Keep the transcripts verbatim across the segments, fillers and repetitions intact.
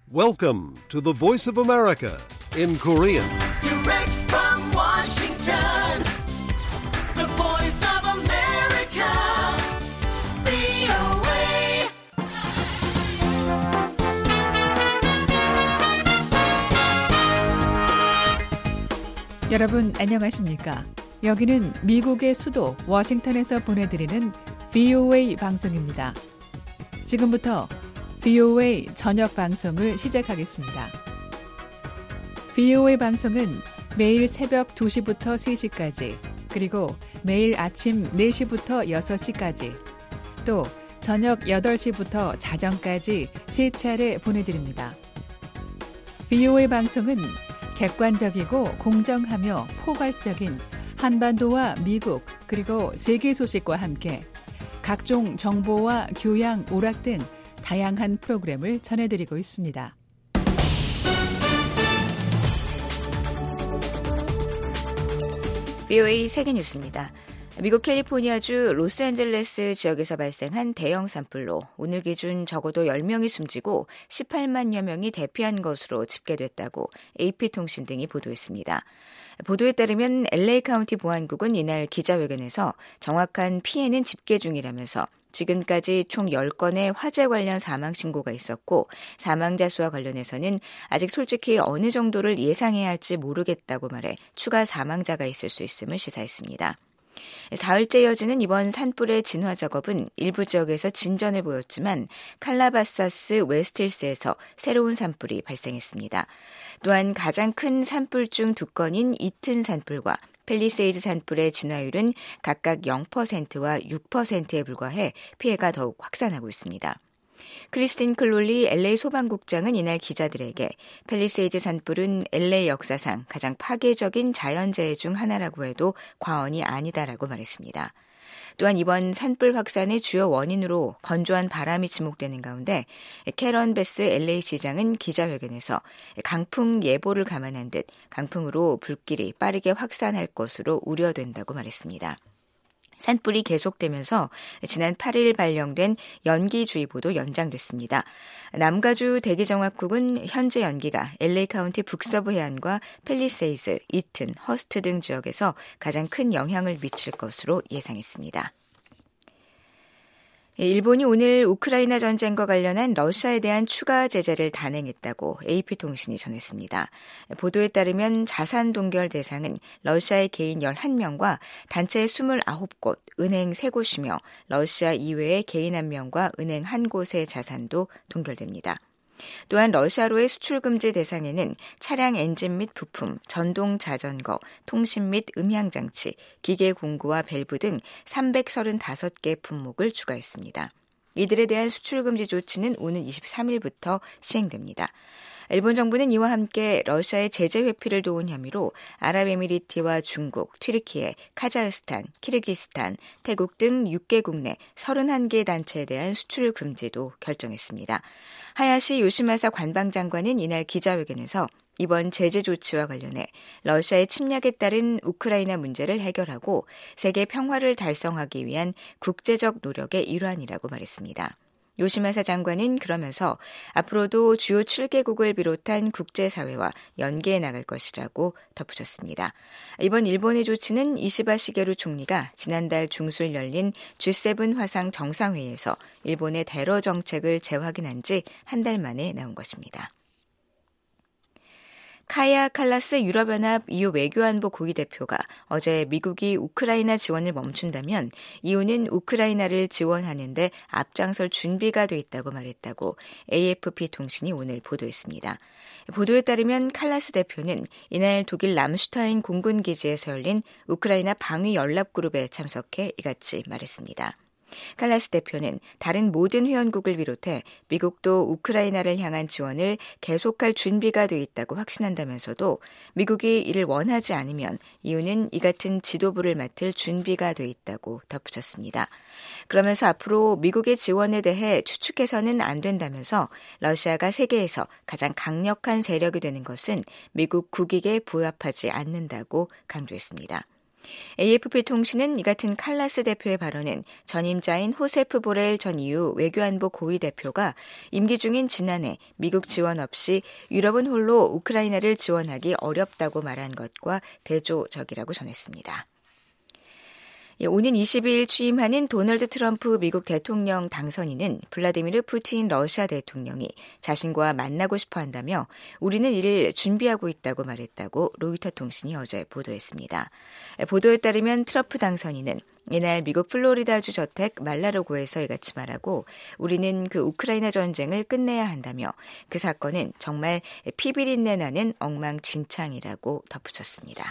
Welcome to the Voice of America in Korean. Direct from Washington, the Voice of America, 브이오에이. 여러분 안녕하십니까? 여기는 미국의 수도 워싱턴에서 보내드리는 브이오에이 방송입니다. 지금부터 브이오에이 저녁 방송을 시작하겠습니다. 브이오에이 방송은 매일 새벽 두 시부터 세 시까지, 그리고 매일 아침 네 시부터 여섯 시까지, 또 저녁 여덟 시부터 자정까지 세 차례 보내드립니다. 브이오에이 방송은 객관적이고 공정하며 포괄적인 한반도와 미국 그리고 세계 소식과 함께 각종 정보와 교양, 오락 등 다양한 프로그램을 전해드리고 있습니다. 브이오에이 세계뉴스입니다. 미국 캘리포니아주 로스앤젤레스 지역에서 발생한 대형 산불로 오늘 기준 적어도 열 명이 숨지고 십팔만여 명이 대피한 것으로 집계됐다고 에이피통신 등이 보도했습니다. 보도에 따르면 엘에이 카운티 보안국은 이날 기자회견에서 정확한 피해는 집계 중이라면서 지금까지 총 열 건의 화재 관련 사망 신고가 있었고 사망자 수와 관련해서는 아직 솔직히 어느 정도를 예상해야 할지 모르겠다고 말해 추가 사망자가 있을 수 있음을 시사했습니다. 사흘째 이어지는 이번 산불의 진화 작업은 일부 지역에서 진전을 보였지만 칼라바사스 웨스트힐스에서 새로운 산불이 발생했습니다. 또한 가장 큰 산불 중 두 건인 이튼 산불과 팰리세이드 산불의 진화율은 각각 영 퍼센트와 육 퍼센트에 불과해 피해가 더욱 확산하고 있습니다. 크리스틴 클롤리 엘에이 소방국장은 이날 기자들에게 팰리세이드 산불은 엘에이 역사상 가장 파괴적인 자연재해 중 하나라고 해도 과언이 아니다라고 말했습니다. 또한 이번 산불 확산의 주요 원인으로 건조한 바람이 지목되는 가운데 캐런 베스 엘에이 시장은 기자회견에서 강풍 예보를 감안한 듯 강풍으로 불길이 빠르게 확산할 것으로 우려된다고 말했습니다. 산불이 계속되면서 지난 팔 일 발령된 연기주의보도 연장됐습니다. 남가주 대기정학국은 현재 연기가 엘에이 카운티 북서부 해안과 팰리세이드, 이튼, 허스트 등 지역에서 가장 큰 영향을 미칠 것으로 예상했습니다. 일본이 오늘 우크라이나 전쟁과 관련한 러시아에 대한 추가 제재를 단행했다고 에이피통신이 전했습니다. 보도에 따르면 자산 동결 대상은 러시아의 개인 열한 명과 단체 이십구 곳, 은행 세 곳이며 러시아 이외의 개인 한 명과 은행 한 곳의 자산도 동결됩니다. 또한 러시아로의 수출 금지 대상에는 차량 엔진 및 부품, 전동 자전거, 통신 및 음향장치, 기계 공구와 밸브 등 삼백삼십오 개 품목을 추가했습니다. 이들에 대한 수출 금지 조치는 오는 이십삼 일부터 시행됩니다. 일본 정부는 이와 함께 러시아의 제재 회피를 도운 혐의로 아랍에미리트와 중국, 튀르키예, 카자흐스탄, 키르기스탄, 태국 등 육 개국 내 서른한 개 단체에 대한 수출 금지도 결정했습니다. 하야시 요시마사 관방장관은 이날 기자회견에서 이번 제재 조치와 관련해 러시아의 침략에 따른 우크라이나 문제를 해결하고 세계 평화를 달성하기 위한 국제적 노력의 일환이라고 말했습니다. 요시마사 장관은 그러면서 앞으로도 주요 칠 개국을 비롯한 국제사회와 연계해 나갈 것이라고 덧붙였습니다. 이번 일본의 조치는 이시바 시게루 총리가 지난달 중순 열린 지 세븐 화상 정상회의에서 일본의 테러 정책을 재확인한 지 한 달 만에 나온 것입니다. 카야 칼라스 유럽연합 이유 외교안보 고위대표가 어제 미국이 우크라이나 지원을 멈춘다면 이유는 우크라이나를 지원하는 데 앞장설 준비가 돼 있다고 말했다고 에이에프피 통신이 오늘 보도했습니다. 보도에 따르면 칼라스 대표는 이날 독일 람슈타인 공군기지에서 열린 우크라이나 방위연합그룹에 참석해 이같이 말했습니다. 칼라스 대표는 다른 모든 회원국을 비롯해 미국도 우크라이나를 향한 지원을 계속할 준비가 돼 있다고 확신한다면서도 미국이 이를 원하지 않으면 이유는 이 같은 지도부를 맡을 준비가 돼 있다고 덧붙였습니다. 그러면서 앞으로 미국의 지원에 대해 추측해서는 안 된다면서 러시아가 세계에서 가장 강력한 세력이 되는 것은 미국 국익에 부합하지 않는다고 강조했습니다. 에이에프피 통신은 이 같은 칼라스 대표의 발언은 전임자인 호세프 보렐 전 이유 외교안보 고위 대표가 임기 중인 지난해 미국 지원 없이 유럽은 홀로 우크라이나를 지원하기 어렵다고 말한 것과 대조적이라고 전했습니다. 오는 이십이일 취임하는 도널드 트럼프 미국 대통령 당선인은 블라디미르 푸틴 러시아 대통령이 자신과 만나고 싶어 한다며 우리는 이를 준비하고 있다고 말했다고 로이터 통신이 어제 보도했습니다. 보도에 따르면 트럼프 당선인은 이날 미국 플로리다주 저택 말라로고에서 이같이 말하고 우리는 그 우크라이나 전쟁을 끝내야 한다며 그 사건은 정말 피비린내 나는 엉망진창이라고 덧붙였습니다.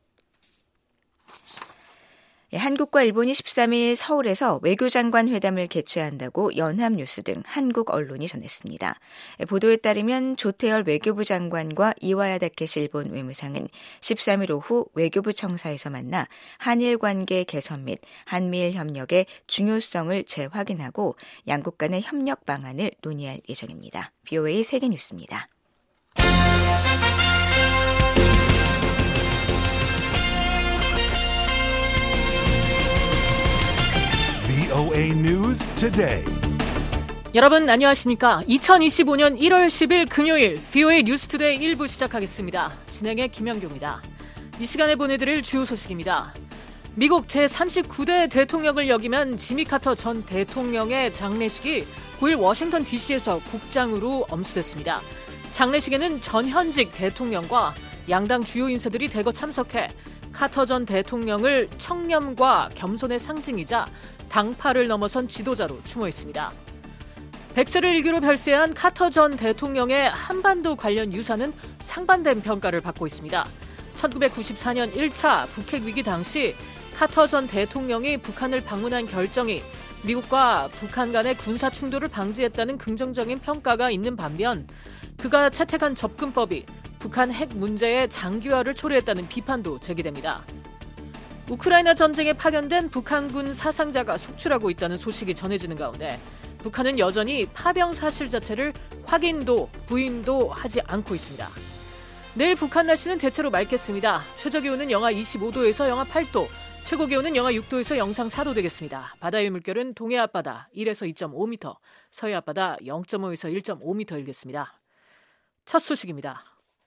한국과 일본이 십삼일 서울에서 외교장관 회담을 개최한다고 연합뉴스 등 한국 언론이 전했습니다. 보도에 따르면 조태열 외교부 장관과 이와야 다케시 일본 외무상은 십삼일 오후 외교부 청사에서 만나 한일 관계 개선 및 한미일 협력의 중요성을 재확인하고 양국 간의 협력 방안을 논의할 예정입니다. 브이오에이 세계뉴스입니다. 브이오에이 News Today. 여러분 안녕하십니까? 이천이십오년 일월 십일 금요일 브이오에이 뉴스 투데이 일 부 시작하겠습니다. 진행의 김영규입니다. 이 시간에 보내드릴 주요 소식입니다. 미국 제삼십구대 대통령을 역임한 지미 카터 전 대통령의 장례식이 구일 워싱턴 디씨에서 국장으로 엄수됐습니다. 장례식에는 전현직 대통령과 양당 주요 인사들이 대거 참석해 카터 전 대통령을 청렴과 겸손의 상징이자 당파를 넘어선 지도자로 추모했습니다. 백세를 일기로 별세한 카터 전 대통령의 한반도 관련 유사는 상반된 평가를 받고 있습니다. 천구백구십사년 일 차 북핵 위기 당시 카터 전 대통령이 북한을 방문한 결정이 미국과 북한 간의 군사 충돌을 방지했다는 긍정적인 평가가 있는 반면 그가 채택한 접근법이 북한 핵 문제의 장기화를 초래했다는 비판도 제기됩니다. 우크라이나 전쟁에 파견된 북한군 사상자가 속출하고 있다는 소식이 전해지는 가운데 북한은 여전히 파병 사실 자체를 확인도 부인도 하지 않고 있습니다. 내일 북한 날씨는 대체로 맑겠습니다. 최저기온은 영하 이십오도에서 영하 팔도, 최고기온은 영하 육도에서 영상 사도 되겠습니다. 바다의 물결은 동해 앞바다 일에서 이점오 미터, 서해 앞바다 영점오에서 일점오 미터 일겠습니다. 첫 소식입니다.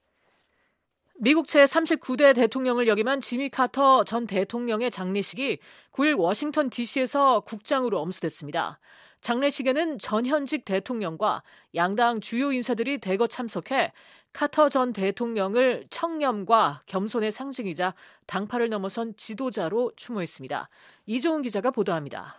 미국 제삼십구대 대통령을 역임한 지미 카터 전 대통령의 장례식이 구일 워싱턴 디씨에서 국장으로 엄수됐습니다. 장례식에는 전현직 대통령과 양당 주요 인사들이 대거 참석해 카터 전 대통령을 청렴과 겸손의 상징이자 당파를 넘어선 지도자로 추모했습니다. 이종훈 기자가 보도합니다.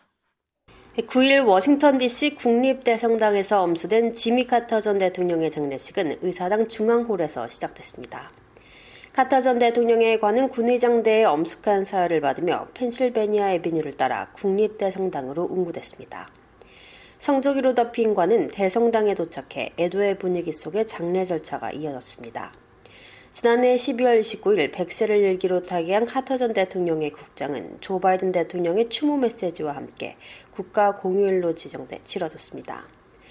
구일 워싱턴 디씨 국립대성당에서 엄수된 지미 카터 전 대통령의 장례식은 의사당 중앙홀에서 시작됐습니다. 카터 전 대통령의 관은 군의장대의 엄숙한 사열을 받으며 펜실베니아 애비뉴를 따라 국립대성당으로 운구됐습니다. 성조기로 덮인 관은 대성당에 도착해 애도의 분위기 속에 장례 절차가 이어졌습니다. 지난해 십이월 이십구일 백세를 일기로 타계한 카터 전 대통령의 국장은 조 바이든 대통령의 추모 메시지와 함께 국가 공휴일로 지정돼 치러졌습니다.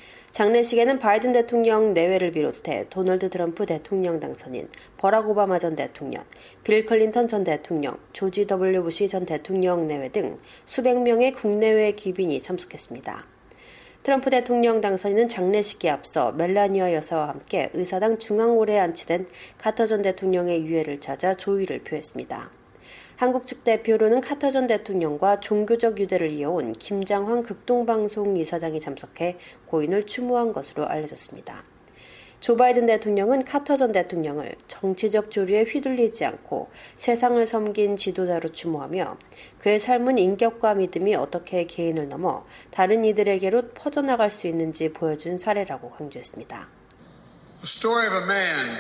장례식에는 바이든 대통령 내외를 비롯해 도널드 트럼프 대통령 당선인, 버락 오바마 전 대통령, 빌 클린턴 전 대통령, 조지 더블유 부시 전 대통령 내외 등 수백 명의 국내외 귀빈이 참석했습니다. 트럼프 대통령 당선인은 장례식에 앞서 멜라니아 여사와 함께 의사당 중앙홀에 안치된 카터 전 대통령의 유해를 찾아 조의를 표했습니다. 한국 측 대표로는 카터 전 대통령과 종교적 유대를 이어온 김장환 극동방송 이사장이 참석해 고인을 추모한 것으로 알려졌습니다. 조 바이든 대통령은 카터 전 대통령을 정치적 조류에 휘둘리지 않고 세상을 섬긴 지도자로 추모하며 그의 삶은 인격과 믿음이 어떻게 개인을 넘어 다른 이들에게로 퍼져나갈 수 있는지 보여준 사례라고 강조했습니다. The story of a man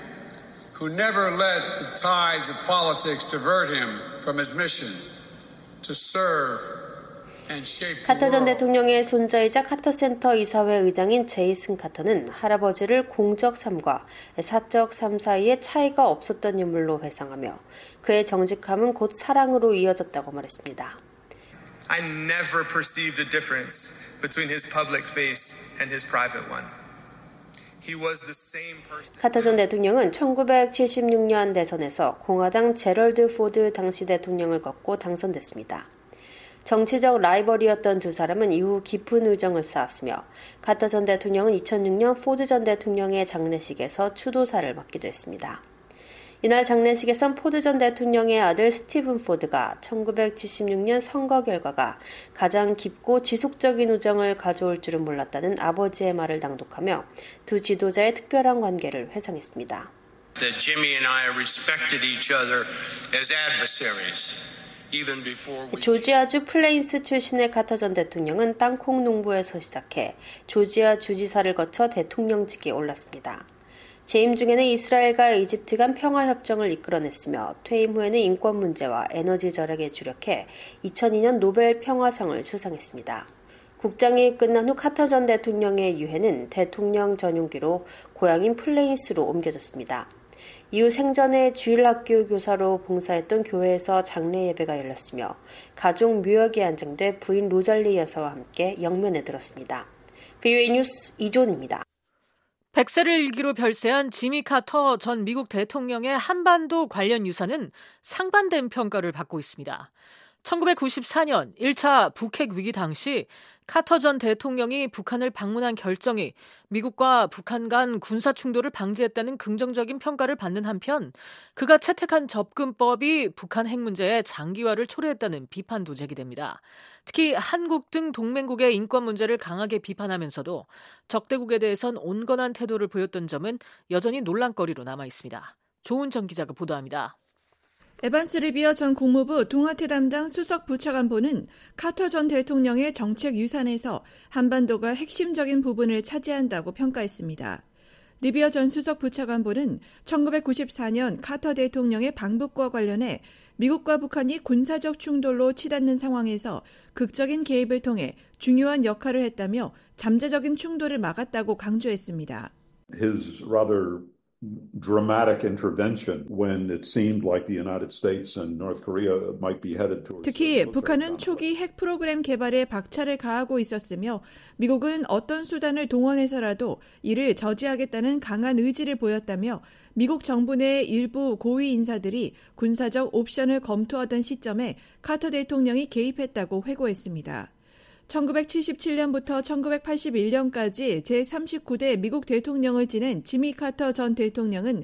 who never let the tides of politics divert him from his mission to serve and shape the 카터 전 world. 대통령의 손자이자 카터센터 이사회 의장인 제이슨 카터는 할아버지를 공적 삶과 사적 삶 사이에 차이가 없었던 인물로 회상하며 그의 정직함은 곧 사랑으로 이어졌다고 말했습니다. I never perceived a difference between his public face and his private one. He was the same person. 카터 전 대통령은 천구백칠십육 년 대선에서 공화당 제럴드 포드 당시 대통령을 꺾고 당선됐습니다. 정치적 라이벌이었던 두 사람은 이후 깊은 우정을 쌓았으며 카터 전 대통령은 이천육 년 포드 전 대통령의 장례식에서 추도사를 맡기도 했습니다. 이날 장례식에선 포드 전 대통령의 아들 스티븐 포드가 천구백칠십육 년 선거 결과가 가장 깊고 지속적인 우정을 가져올 줄은 몰랐다는 아버지의 말을 낭독하며 두 지도자의 특별한 관계를 회상했습니다. That Jimmy and I respected each other as adversaries. 조지아주 플레인스 출신의 카터 전 대통령은 땅콩 농부에서 시작해 조지아 주지사를 거쳐 대통령직에 올랐습니다. 재임 중에는 이스라엘과 이집트 간 평화협정을 이끌어냈으며 퇴임 후에는 인권 문제와 에너지 절약에 주력해 이천이 년 노벨 평화상을 수상했습니다. 국장이 끝난 후 카터 전 대통령의 유해는 대통령 전용기로 고향인 플레인스로 옮겨졌습니다. 이후 생전에 주일학교 교사로 봉사했던 교회에서 장례 예배가 열렸으며 가족 묘역에 안장돼 부인 로잘리 여사와 함께 영면에 들었습니다. 브이오에이 뉴스 이존입니다. 백세를 일기로 별세한 지미 카터 전 미국 대통령의 한반도 관련 유산은 상반된 평가를 받고 있습니다. 천구백구십사 년 일 차 북핵 위기 당시 카터 전 대통령이 북한을 방문한 결정이 미국과 북한 간 군사 충돌을 방지했다는 긍정적인 평가를 받는 한편 그가 채택한 접근법이 북한 핵 문제의 장기화를 초래했다는 비판도 제기됩니다. 특히 한국 등 동맹국의 인권 문제를 강하게 비판하면서도 적대국에 대해선 온건한 태도를 보였던 점은 여전히 논란거리로 남아 있습니다. 조은정 기자가 보도합니다. 에반스 리비어 전 국무부 동아태 담당 수석 부차관보는 카터 전 대통령의 정책 유산에서 한반도가 핵심적인 부분을 차지한다고 평가했습니다. 리비어 전 수석 부차관보는 천구백구십사 년 카터 대통령의 방북과 관련해 미국과 북한이 군사적 충돌로 치닫는 상황에서 극적인 개입을 통해 중요한 역할을 했다며 잠재적인 충돌을 막았다고 강조했습니다. His rather dramatic intervention when it seemed like the United States and North Korea might be headed towards. 특히 북한은 초기 핵 프로그램 개발에 박차를 가하고 있었으며 미국은 어떤 수단을 동원해서라도 이를 저지하겠다는 강한 의지를 보였다며 미국 정부 내 일부 고위 인사들이 군사적 옵션을 검토하던 시점에 카터 대통령이 개입했다고 회고했습니다. 천구백칠십칠 년부터 천구백팔십일 년까지 제삼십구 대 미국 대통령을 지낸 지미 카터 전 대통령은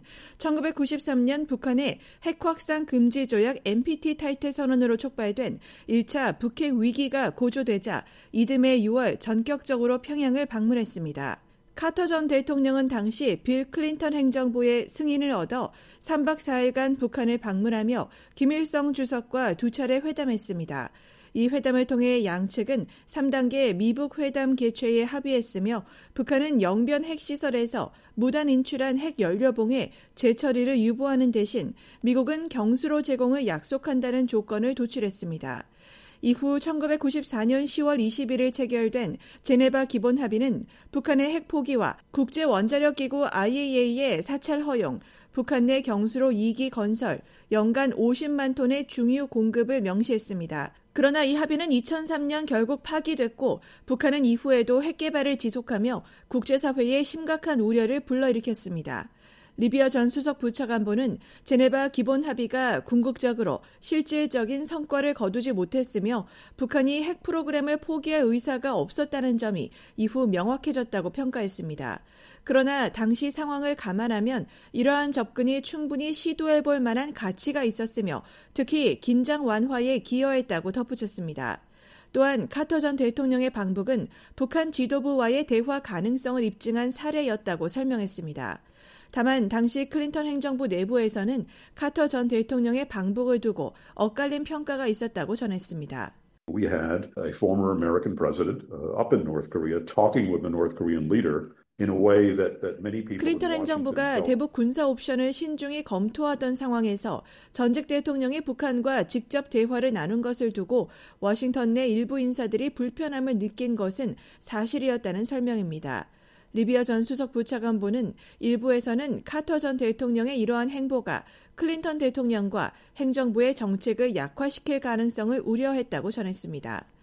천구백구십삼 년 북한의 핵 확산 금지 조약 엔피티 탈퇴 선언으로 촉발된 일 차 북핵 위기가 고조되자 이듬해 유월 전격적으로 평양을 방문했습니다. 카터 전 대통령은 당시 빌 클린턴 행정부의 승인을 얻어 삼 박 사 일간 북한을 방문하며 김일성 주석과 두 차례 회담했습니다. 이 회담을 통해 양측은 삼 단계 미북 회담 개최에 합의했으며 북한은 영변 핵시설에서 무단 인출한 핵 연료봉의 재처리를 유보하는 대신 미국은 경수로 제공을 약속한다는 조건을 도출했습니다. 이후 천구백구십사 년 시월 이십일일 체결된 제네바 기본 합의는 북한의 핵 포기와 국제원자력기구 아이에이이에이의 사찰 허용, 북한 내 경수로 이 기 건설, 연간 오십만 톤의 중유 공급을 명시했습니다. 그러나 이 합의는 이천삼 년 결국 파기됐고 북한은 이후에도 핵 개발을 지속하며 국제사회에 심각한 우려를 불러일으켰습니다. 리비어 전 수석 부차관보는 제네바 기본 합의가 궁극적으로 실질적인 성과를 거두지 못했으며 북한이 핵 프로그램을 포기할 의사가 없었다는 점이 이후 명확해졌다고 평가했습니다. 그러나 당시 상황을 감안하면 이러한 접근이 충분히 시도해볼 만한 가치가 있었으며 특히 긴장 완화에 기여했다고 덧붙였습니다. 또한 카터 전 대통령의 방북은 북한 지도부와의 대화 가능성을 입증한 사례였다고 설명했습니다. 다만 당시 클린턴 행정부 내부에서는 카터 전 대통령의 방북을 두고 엇갈린 평가가 있었다고 전했습니다. We had a former American president uh, up in North Korea talking with the North Korean leader in a way that, that many people 클린턴 행정부가 대북 군사 옵션을 신중히 검토하던 상황에서 전직 대통령이 북한과 직접 대화를 나눈 것을 두고 워싱턴 내 일부 인사들이 불편함을 느낀 것은 사실이었다는 설명입니다. 리비어 전 수석 부차관보는 일부에서는 카터 전 대통령의 이러한 행보가 클린턴 대통령과 행정부의 정책을 약화시킬 가능성을 우려했다고 전했습니다.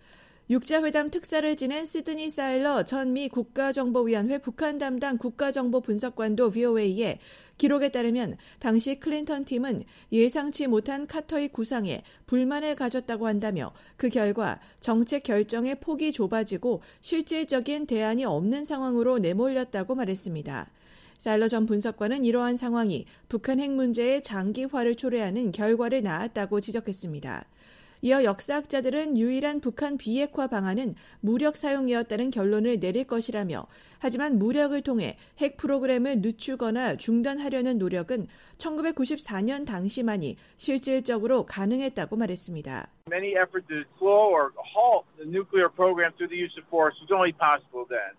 육자회담 특사를 지낸 시드니 사일러 전 미 국가정보위원회 북한 담당 국가정보분석관도 브이오에이에 기록에 따르면 당시 클린턴 팀은 예상치 못한 카터의 구상에 불만을 가졌다고 한다며 그 결과 정책 결정의 폭이 좁아지고 실질적인 대안이 없는 상황으로 내몰렸다고 말했습니다. 사일러 전 분석관은 이러한 상황이 북한 핵 문제의 장기화를 초래하는 결과를 낳았다고 지적했습니다. 이어 역사학자들은 유일한 북한 비핵화 방안은 무력 사용이었다는 결론을 내릴 것이라며 하지만 무력을 통해 핵 프로그램을 늦추거나 중단하려는 노력은 천구백구십사 년 당시만이 실질적으로 가능했다고 말했습니다. Many efforts to slow or halt the nuclear program through the use of force was only possible then.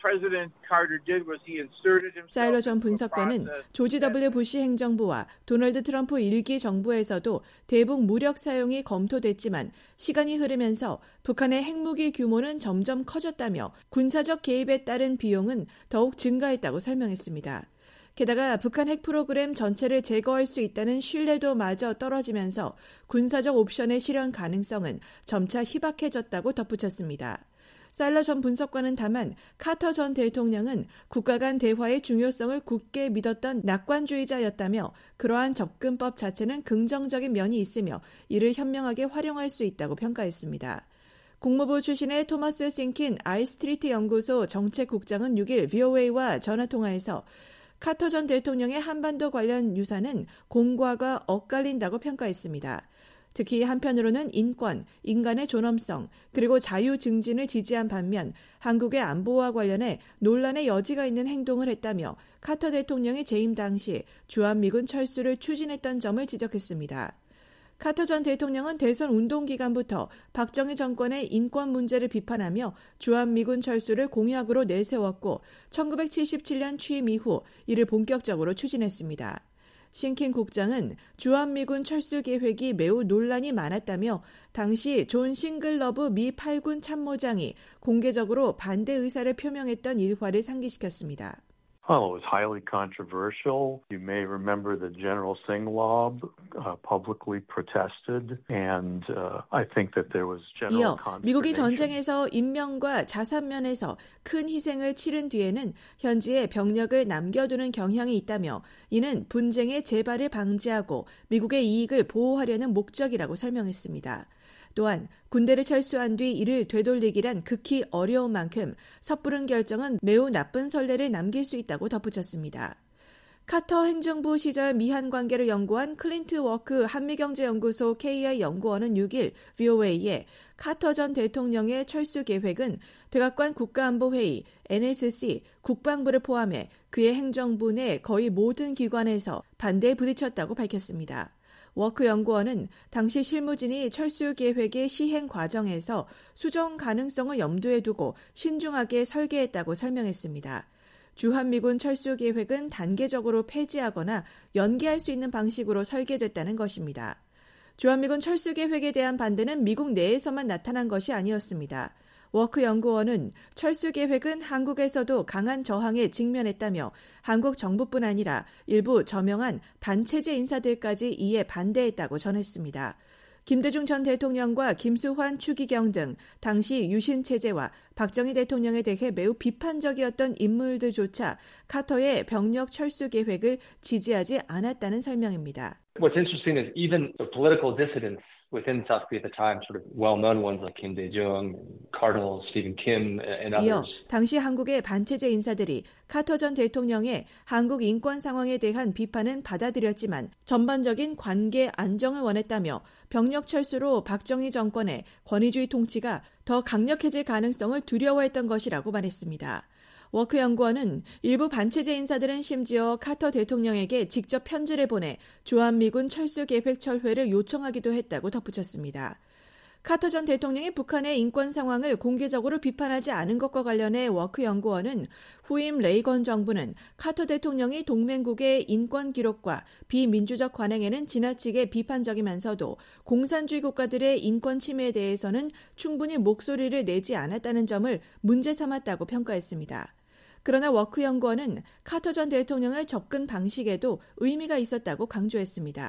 사일러 전 분석관은 조지 더블유 부시 행정부와 도널드 트럼프 일기 정부에서도 대북 무력 사용이 검토됐지만 시간이 흐르면서 북한의 핵무기 규모는 점점 커졌다며 군사적 개입에 따른 비용은 더욱 증가했다고 설명했습니다. 게다가 북한 핵 프로그램 전체를 제거할 수 있다는 신뢰도 마저 떨어지면서 군사적 옵션의 실현 가능성은 점차 희박해졌다고 덧붙였습니다. 사일러 전 분석관은 다만 카터 전 대통령은 국가 간 대화의 중요성을 굳게 믿었던 낙관주의자였다며 그러한 접근법 자체는 긍정적인 면이 있으며 이를 현명하게 활용할 수 있다고 평가했습니다. 국무부 출신의 토머스 싱킨 아이스트리트 연구소 정책국장은 육 일 브이오에이와 전화통화에서 카터 전 대통령의 한반도 관련 유산은 공과가 엇갈린다고 평가했습니다. 특히 한편으로는 인권, 인간의 존엄성, 그리고 자유 증진을 지지한 반면 한국의 안보와 관련해 논란의 여지가 있는 행동을 했다며 카터 대통령의 재임 당시 주한미군 철수를 추진했던 점을 지적했습니다. 카터 전 대통령은 대선 운동 기간부터 박정희 정권의 인권 문제를 비판하며 주한미군 철수를 공약으로 내세웠고 천구백칠십칠 년 취임 이후 이를 본격적으로 추진했습니다. 싱킨 국장은 주한미군 철수 계획이 매우 논란이 많았다며 당시 존 싱글러브 미 팔 군 참모장이 공개적으로 반대 의사를 표명했던 일화를 상기시켰습니다. Well, it was highly controversial. You may remember that General Singlaub uh, publicly protested, and uh, I think that there was general consternation. 이어 미국이 전쟁에서 인명과 자산 면에서 큰 희생을 치른 뒤에는 현지에 병력을 남겨두는 경향이 있다며 이는 분쟁의 재발을 방지하고 미국의 이익을 보호하려는 목적이라고 설명했습니다. 또한 군대를 철수한 뒤 이를 되돌리기란 극히 어려운 만큼 섣부른 결정은 매우 나쁜 선례를 남길 수 있다고 덧붙였습니다. 카터 행정부 시절 미한 관계를 연구한 클린트 워크 한미경제연구소 케이아이 연구원은 육 일 브이오에이에 카터 전 대통령의 철수 계획은 백악관 국가안보회의, 엔에스씨, 국방부를 포함해 그의 행정부 내 거의 모든 기관에서 반대에 부딪혔다고 밝혔습니다. 워크 연구원은 당시 실무진이 철수 계획의 시행 과정에서 수정 가능성을 염두에 두고 신중하게 설계했다고 설명했습니다. 주한미군 철수 계획은 단계적으로 폐지하거나 연기할 수 있는 방식으로 설계됐다는 것입니다. 주한미군 철수 계획에 대한 반대는 미국 내에서만 나타난 것이 아니었습니다. 워크 연구원은 철수 계획은 한국에서도 강한 저항에 직면했다며 한국 정부뿐 아니라 일부 저명한 반체제 인사들까지 이에 반대했다고 전했습니다. 김대중 전 대통령과 김수환 추기경 등 당시 유신 체제와 박정희 대통령에 대해 매우 비판적이었던 인물들조차 카터의 병력 철수 계획을 지지하지 않았다는 설명입니다. What's interesting is even the political dissidents within South Korea at the time, sort of well-known ones like Kim Dae-jung, Cardinal Stephen Kim, and others. 이어 당시 한국의 반체제 인사들이 카터 전 대통령의 한국 인권 상황에 대한 비판은 받아들였지만 전반적인 관계 안정을 원했다며 병력 철수로 박정희 정권의 권위주의 통치가 더 강력해질 가능성을 두려워했던 것이라고 말했습니다. 워크 연구원은 일부 반체제 인사들은 심지어 카터 대통령에게 직접 편지를 보내 주한미군 철수 계획 철회를 요청하기도 했다고 덧붙였습니다. 카터 전 대통령이 북한의 인권 상황을 공개적으로 비판하지 않은 것과 관련해 워크 연구원은 후임 레이건 정부는 카터 대통령이 동맹국의 인권 기록과 비민주적 관행에는 지나치게 비판적이면서도 공산주의 국가들의 인권 침해에 대해서는 충분히 목소리를 내지 않았다는 점을 문제 삼았다고 평가했습니다. 그러나 워크 연구원은 카터 전 대통령의 접근 방식에도 의미가 있었다고 강조했습니다.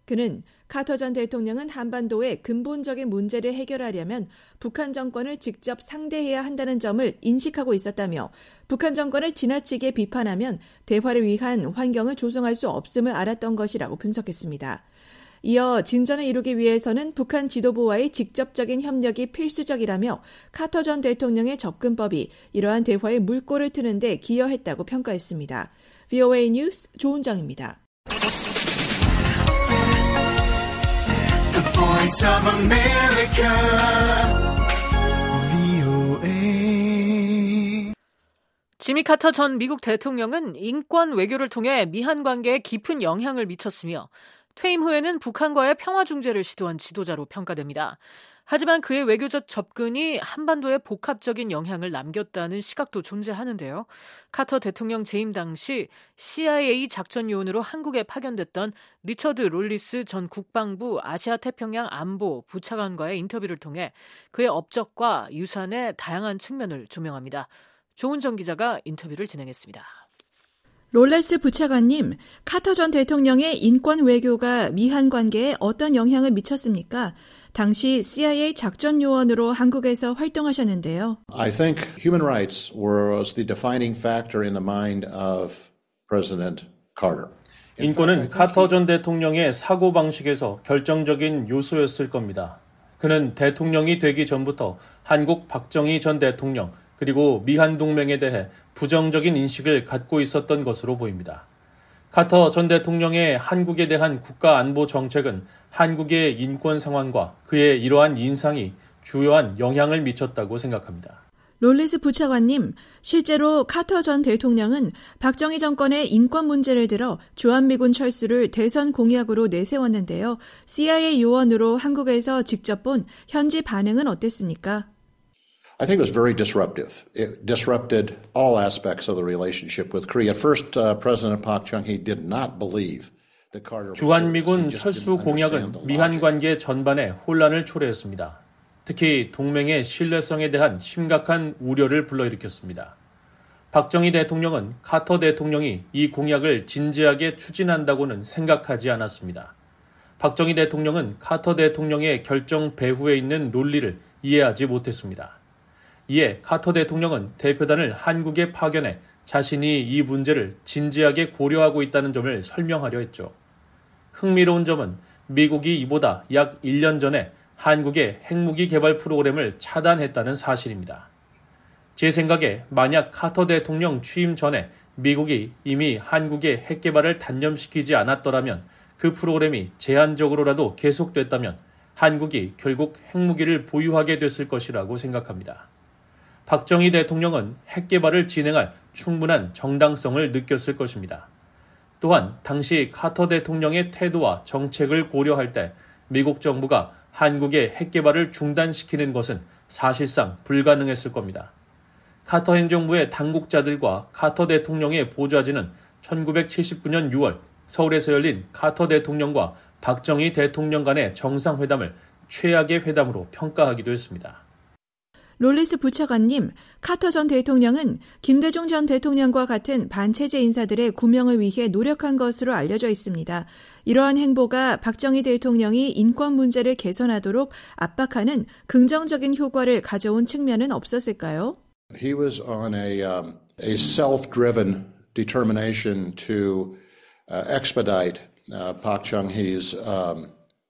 그는 카터 전 대통령은 한반도의 근본적인 문제를 해결하려면 북한 정권을 직접 상대해야 한다는 점을 인식하고 있었다며 북한 정권을 지나치게 비판하면 대화를 위한 환경을 조성할 수 없음을 알았던 것이라고 분석했습니다. 이어 진전을 이루기 위해서는 북한 지도부와의 직접적인 협력이 필수적이라며 카터 전 대통령의 접근법이 이러한 대화의 물꼬를 트는 데 기여했다고 평가했습니다. 브이오에이 뉴스 조은정입니다. The Voice of America, 브이오에이. 지미 카터 전 미국 대통령은 인권 외교를 통해 미한 관계에 깊은 영향을 미쳤으며 퇴임 후에는 북한과의 평화 중재를 시도한 지도자로 평가됩니다. 하지만 그의 외교적 접근이 한반도에 복합적인 영향을 남겼다는 시각도 존재하는데요. 카터 대통령 재임 당시 씨아이에이 작전 요원으로 한국에 파견됐던 리처드 롤리스 전 국방부 아시아태평양 안보 부차관과의 인터뷰를 통해 그의 업적과 유산의 다양한 측면을 조명합니다. 조은정 기자가 인터뷰를 진행했습니다. 롤레스 부차관님, 카터 전 대통령의 인권 외교가 미한 관계에 어떤 영향을 미쳤습니까? 당시 씨아이에이 작전 요원으로 한국에서 활동하셨는데요. I think human rights was the defining factor in the mind of President Carter. 인권은 카터 전 대통령의 사고방식에서 결정적인 요소였을 겁니다. 그는 대통령이 되기 전부터 한국 박정희 전 대통령 그리고 미한 동맹에 대해 부정적인 인식을 갖고 있었던 것으로 보입니다. 카터 전 대통령의 한국에 대한 국가 안보 정책은 한국의 인권 상황과 그의 이러한 인상이 주요한 영향을 미쳤다고 생각합니다. 롤리스 부차관님, 실제로 카터 전 대통령은 박정희 정권의 인권 문제를 들어 주한미군 철수를 대선 공약으로 내세웠는데요. 씨아이에이 요원으로 한국에서 직접 본 현지 반응은 어땠습니까? I think it was very disruptive. It disrupted all aspects of the relationship with Korea. At first, uh, President Park Chung-hee did not believe that Carter was 주한미군 철수 공약은 미한 관계 전반에 혼란을 초래했습니다. 특히 동맹의 신뢰성에 대한 심각한 우려를 불러일으켰습니다. 박정희 대통령은 카터 대통령이 이 공약을 진지하게 추진한다고는 생각하지 않았습니다. 박정희 대통령은 카터 대통령의 결정 배후에 있는 논리를 이해하지 못했습니다. 이에 카터 대통령은 대표단을 한국에 파견해 자신이 이 문제를 진지하게 고려하고 있다는 점을 설명하려 했죠. 흥미로운 점은 미국이 이보다 약 일 년 전에 한국의 핵무기 개발 프로그램을 차단했다는 사실입니다. 제 생각에 만약 카터 대통령 취임 전에 미국이 이미 한국의 핵 개발을 단념시키지 않았더라면 그 프로그램이 제한적으로라도 계속됐다면 한국이 결국 핵무기를 보유하게 됐을 것이라고 생각합니다. 박정희 대통령은 핵 개발을 진행할 충분한 정당성을 느꼈을 것입니다. 또한 당시 카터 대통령의 태도와 정책을 고려할 때 미국 정부가 한국의 핵 개발을 중단시키는 것은 사실상 불가능했을 겁니다. 카터 행정부의 당국자들과 카터 대통령의 보좌진은 천구백칠십구 년 유월 서울에서 열린 카터 대통령과 박정희 대통령 간의 정상회담을 최악의 회담으로 평가하기도 했습니다. 롤리스 부차관님, 카터 전 대통령은 김대중 전 대통령과 같은 반체제 인사들의 구명을 위해 노력한 것으로 알려져 있습니다. 이러한 행보가 박정희 대통령이 인권 문제를 개선하도록 압박하는 긍정적인 효과를 가져온 측면은 없었을까요? He was on a, um, a self-driven determination to uh, expedite uh, Park Chung-hee's um,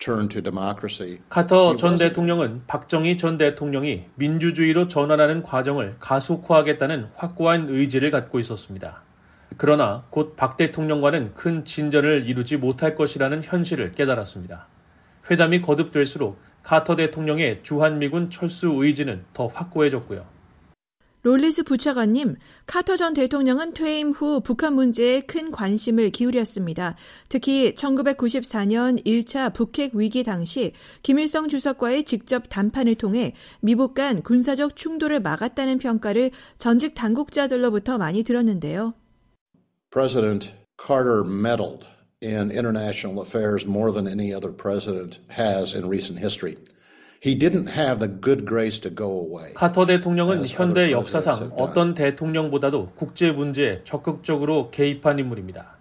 카터 전 대통령은 박정희 전 대통령이 민주주의로 전환하는 과정을 가속화하겠다는 확고한 의지를 갖고 있었습니다. 그러나 곧 박 대통령과는 큰 진전을 이루지 못할 것이라는 현실을 깨달았습니다. 회담이 거듭될수록 카터 대통령의 주한미군 철수 의지는 더 확고해졌고요. 롤리스 부차관님, 카터 전 대통령은 퇴임 후 북한 문제에 큰 관심을 기울였습니다. 특히 천구백구십사 년 일 차 북핵 위기 당시 김일성 주석과의 직접談판을 통해 미북 간 군사적 충돌을 막았다는 평가를 전직 당국자들로부터 많이 들었는데요. President Carter meddled in international affairs more than any other president has in recent history. He didn't have the good grace to go away. 카터 대통령은 현대 역사상 어떤 대통령보다도 국제 문제에 적극적으로 개입한 인물입니다.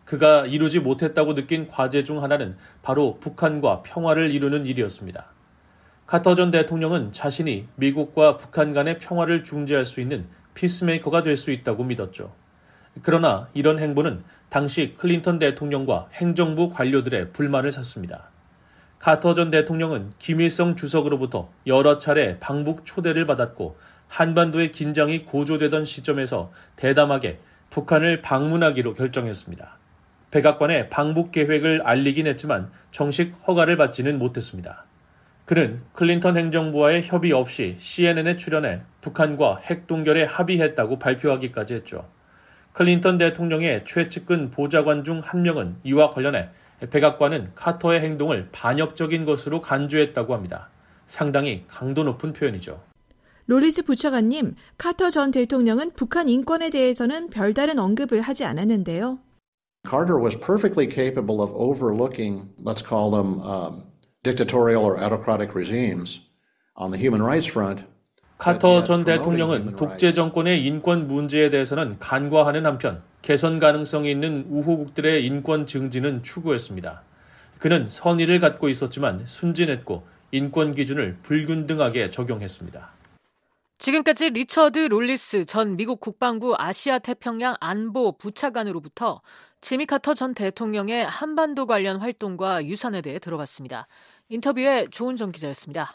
그가 이루지 못했다고 느낀 과제 중 하나는 바로 북한과 평화를 이루는 일이었습니다. 카터 전 대통령은 자신이 미국과 북한 간의 평화를 중재할 수 있는 피스메이커가 될 수 있다고 믿었죠. 그러나 이런 행보는 당시 클린턴 대통령과 행정부 관료들의 불만을 샀습니다. 카터 전 대통령은 김일성 주석으로부터 여러 차례 방북 초대를 받았고 한반도의 긴장이 고조되던 시점에서 대담하게 북한을 방문하기로 결정했습니다. 백악관에 방북 계획을 알리긴 했지만 정식 허가를 받지는 못했습니다. 그는 클린턴 행정부와의 협의 없이 씨엔엔에 출연해 북한과 핵 동결에 합의했다고 발표하기까지 했죠. 클린턴 대통령의 최측근 보좌관 중 한 명은 이와 관련해 백악관은 카터의 행동을 반역적인 것으로 간주했다고 합니다. 상당히 강도 높은 표현이죠. 롤리스 부차관님, 카터 전 대통령은 북한 인권에 대해서는 별다른 언급을 하지 않았는데요. Carter was perfectly capable of overlooking, let's call them um, dictatorial or autocratic regimes on the human rights front. 카터 전 대통령은 독재 정권의 인권 문제에 대해서는 간과하는 한편 개선 가능성이 있는 우호국들의 인권 증진은 추구했습니다. 그는 선의를 갖고 있었지만 순진했고 인권 기준을 불균등하게 적용했습니다. 지금까지 리처드 롤리스 전 미국 국방부 아시아 태평양 안보 부차관으로부터 지미 카터 전 대통령의 한반도 관련 활동과 유산에 대해 들어봤습니다. 인터뷰에 조은정 기자였습니다.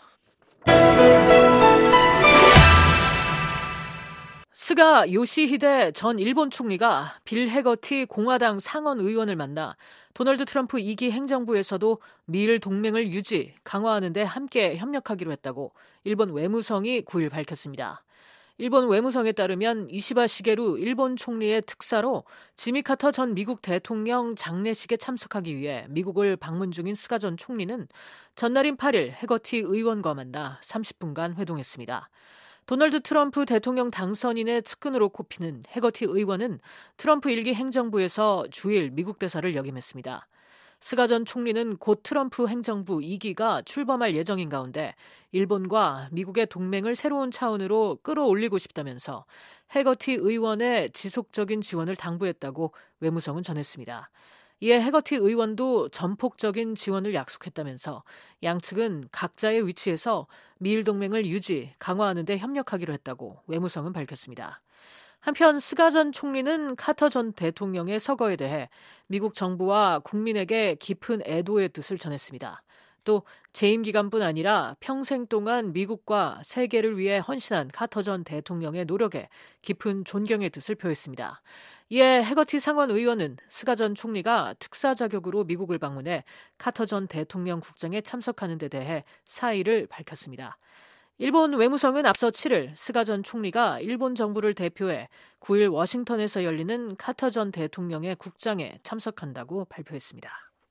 스가 요시히데 전 일본 총리가 빌 해거티 공화당 상원 의원을 만나 도널드 트럼프 이 기 행정부에서도 미일 동맹을 유지, 강화하는 데 함께 협력하기로 했다고 일본 외무성이 구일 밝혔습니다. 일본 외무성에 따르면 이시바 시게루 일본 총리의 특사로 지미 카터 전 미국 대통령 장례식에 참석하기 위해 미국을 방문 중인 스가 전 총리는 전날인 팔일 해거티 의원과 만나 삼십 분간 회동했습니다. 도널드 트럼프 대통령 당선인의 측근으로 꼽히는 해거티 의원은 트럼프 일 기 행정부에서 주일 미국 대사를 역임했습니다. 스가 전 총리는 곧 트럼프 행정부 이 기가 출범할 예정인 가운데 일본과 미국의 동맹을 새로운 차원으로 끌어올리고 싶다면서 해거티 의원의 지속적인 지원을 당부했다고 외무성은 전했습니다. 이에 해거티 의원도 전폭적인 지원을 약속했다면서 양측은 각자의 위치에서 미일 동맹을 유지, 강화하는 데 협력하기로 했다고 외무성은 밝혔습니다. 한편 스가 전 총리는 카터 전 대통령의 서거에 대해 미국 정부와 국민에게 깊은 애도의 뜻을 전했습니다. 또 재임 기간뿐 아니라 평생 동안 미국과 세계를 위해 헌신한 카터 전 대통령의 노력에 깊은 존경의 뜻을 표했습니다. 이에 해거티 상원 의원은 스가 전 총리가 특사 자격으로 미국을 방문해 카터 전 대통령 국장에 참석하는 데 대해 사의를 밝혔습니다. 일본 외무성은 앞서 칠일 스가 전 총리가 일본 정부를 대표해 구일 워싱턴에서 열리는 카터 전 대통령의 국장에 참석한다고 발표했습니다.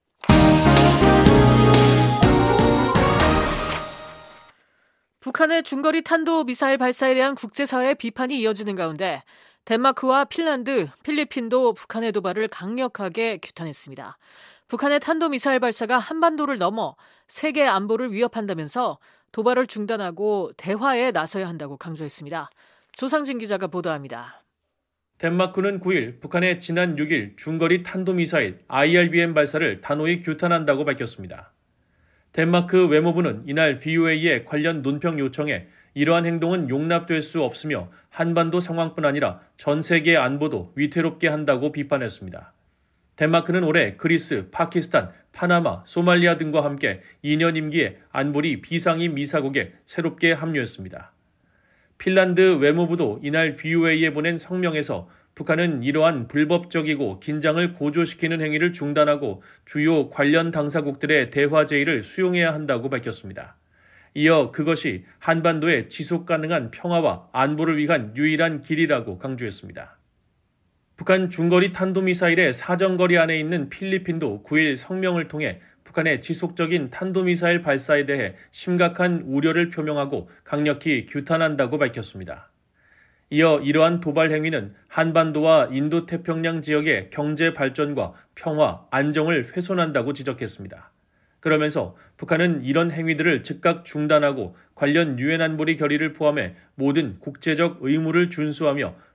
북한의 중거리 탄도미사일 발사에 대한 국제사회의 비판이 이어지는 가운데 덴마크와 핀란드, 필리핀도 북한의 도발을 강력하게 규탄했습니다. 북한의 탄도미사일 발사가 한반도를 넘어 세계 안보를 위협한다면서 도발을 중단하고 대화에 나서야 한다고 강조했습니다. 조상진 기자가 보도합니다. 덴마크는 구일 북한의 지난 육일 중거리 탄도미사일 아이알비엠 발사를 단호히 규탄한다고 밝혔습니다. 덴마크 외무부는 이날 브이오에이에 관련 논평 요청에 이러한 행동은 용납될 수 없으며 한반도 상황뿐 아니라 전 세계 안보도 위태롭게 한다고 비판했습니다. 덴마크는 올해 그리스, 파키스탄, 파나마, 소말리아 등과 함께 이 년 임기에 안보리 비상임 이사국에 새롭게 합류했습니다. 핀란드 외무부도 이날 브이오에이에 보낸 성명에서 북한은 이러한 불법적이고 긴장을 고조시키는 행위를 중단하고 주요 관련 당사국들의 대화 제의를 수용해야 한다고 밝혔습니다. 이어 그것이 한반도의 지속 가능한 평화와 안보를 위한 유일한 길이라고 강조했습니다. 북한 중거리 탄도미사일의 사정거리 안에 있는 필리핀도 구일 성명을 통해 북한의 지속적인 탄도미사일 발사에 대해 심각한 우려를 표명하고 강력히 규탄한다고 밝혔습니다. 이어 이러한 도발 행위는 한반도와 인도태평양 지역의 경제 발전과 평화, 안정을 훼손한다고 지적했습니다. 그러면서 북한은 이런 행위들을 즉각 중단하고 관련 유엔 안보리 결의를 포함해 모든 국제적 의무를 준수하며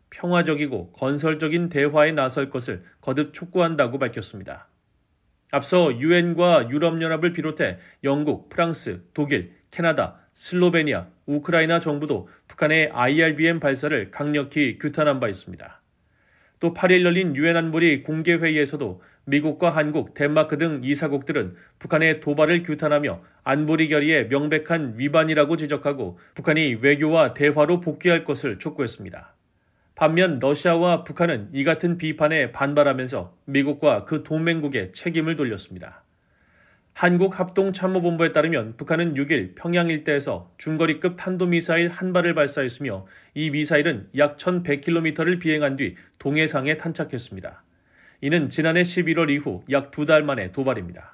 평화적이고 건설적인 대화에 나설 것을 거듭 촉구한다고 밝혔습니다. 앞서 유엔과 유럽연합을 비롯해 영국, 프랑스, 독일, 캐나다, 슬로베니아, 우크라이나 정부도 북한의 아이알비엠 발사를 강력히 규탄한 바 있습니다. 또 팔 일 열린 유엔 안보리 공개회의에서도 미국과 한국, 덴마크 등 이사국들은 북한의 도발을 규탄하며 안보리 결의의 명백한 위반이라고 지적하고 북한이 외교와 대화로 복귀할 것을 촉구했습니다. 반면 러시아와 북한은 이 같은 비판에 반발하면서 미국과 그 동맹국에 책임을 돌렸습니다. 한국합동참모본부에 따르면 북한은 육 일 평양 일대에서 중거리급 탄도미사일 한 발을 발사했으며 이 미사일은 약 천백 킬로미터를 비행한 뒤 동해상에 탄착했습니다. 이는 지난해 십일월 이후 약 두 달 만의 도발입니다.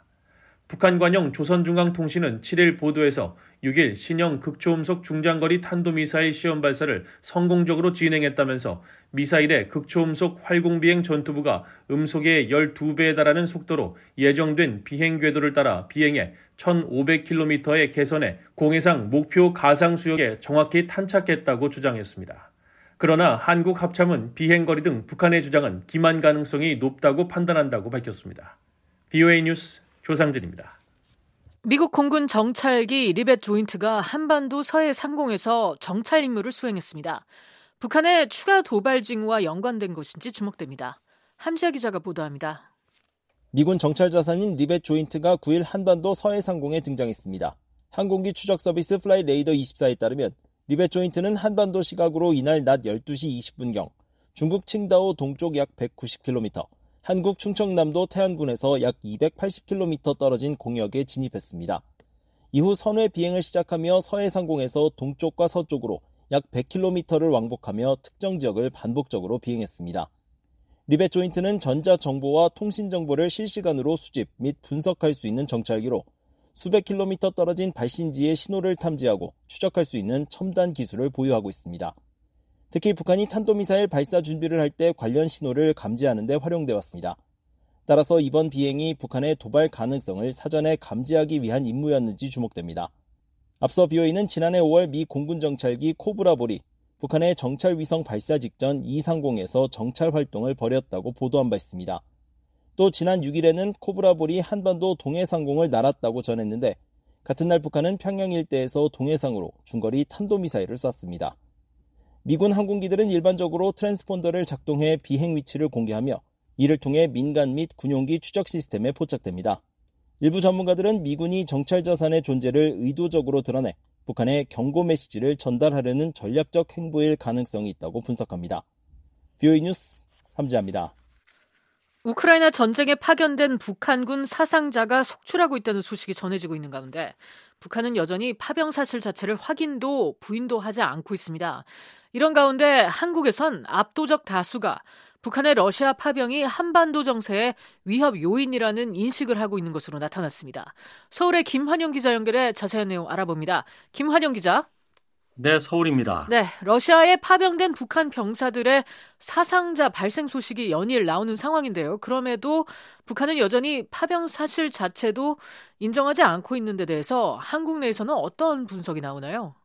북한 관영 조선중앙통신은 칠 일 보도에서 육 일 신형 극초음속 중장거리 탄도미사일 시험 발사를 성공적으로 진행했다면서 미사일의 극초음속 활공비행 전투부가 음속의 열두 배에 달하는 속도로 예정된 비행 궤도를 따라 비행해 천오백 킬로미터의 개선해 공해상 목표 가상수역에 정확히 탄착했다고 주장했습니다. 그러나 한국합참은 비행거리 등 북한의 주장은 기만 가능성이 높다고 판단한다고 밝혔습니다. 브이오에이 뉴스 조상진입니다. 미국 공군 정찰기 리벳 조인트가 한반도 서해 상공에서 정찰 임무를 수행했습니다. 북한의 추가 도발 징후와 연관된 것인지 주목됩니다. 함지아 기자가 보도합니다. 미군 정찰 자산인 리벳 조인트가 구 일 한반도 서해 상공에 등장했습니다. 항공기 추적 서비스 플라이 레이더 이십사에 따르면 리벳 조인트는 한반도 시각으로 이날 낮 열두 시 이십 분경 중국 칭다오 동쪽 약 백구십 킬로미터, 한국 충청남도 태안군에서 약 이백팔십 킬로미터 떨어진 공역에 진입했습니다. 이후 선회 비행을 시작하며 서해 상공에서 동쪽과 서쪽으로 약 백 킬로미터를 왕복하며 특정 지역을 반복적으로 비행했습니다. 리벳 조인트는 전자정보와 통신정보를 실시간으로 수집 및 분석할 수 있는 정찰기로 수백 킬로미터 떨어진 발신지의 신호를 탐지하고 추적할 수 있는 첨단 기술을 보유하고 있습니다. 특히 북한이 탄도미사일 발사 준비를 할 때 관련 신호를 감지하는 데 활용되어 왔습니다. 따라서 이번 비행이 북한의 도발 가능성을 사전에 감지하기 위한 임무였는지 주목됩니다. 앞서 브이오에이는 지난해 오월 미 공군 정찰기 코브라볼이 북한의 정찰 위성 발사 직전 이상공에서 정찰 활동을 벌였다고 보도한 바 있습니다. 또 지난 육 일에는 코브라볼이 한반도 동해상공을 날았다고 전했는데 같은 날 북한은 평양 일대에서 동해상으로 중거리 탄도미사일을 쐈습니다. 미군 항공기들은 일반적으로 트랜스폰더를 작동해 비행 위치를 공개하며 이를 통해 민간 및 군용기 추적 시스템에 포착됩니다. 일부 전문가들은 미군이 정찰 자산의 존재를 의도적으로 드러내 북한에 경고 메시지를 전달하려는 전략적 행보일 가능성이 있다고 분석합니다. 브이오에이 뉴스 함지아입니다. 우크라이나 전쟁에 파견된 북한군 사상자가 속출하고 있다는 소식이 전해지고 있는 가운데 북한은 여전히 파병 사실 자체를 확인도 부인도 하지 않고 있습니다. 이런 가운데 한국에선 압도적 다수가 북한의 러시아 파병이 한반도 정세의 위협 요인이라는 인식을 하고 있는 것으로 나타났습니다. 서울의 김환영 기자 연결해 자세한 내용 알아봅니다. 김환영 기자. 네, 서울입니다. 네, 러시아에 파병된 북한 병사들의 사상자 발생 소식이 연일 나오는 상황인데요. 그럼에도 북한은 여전히 파병 사실 자체도 인정하지 않고 있는 데 대해서 한국 내에서는 어떤 분석이 나오나요?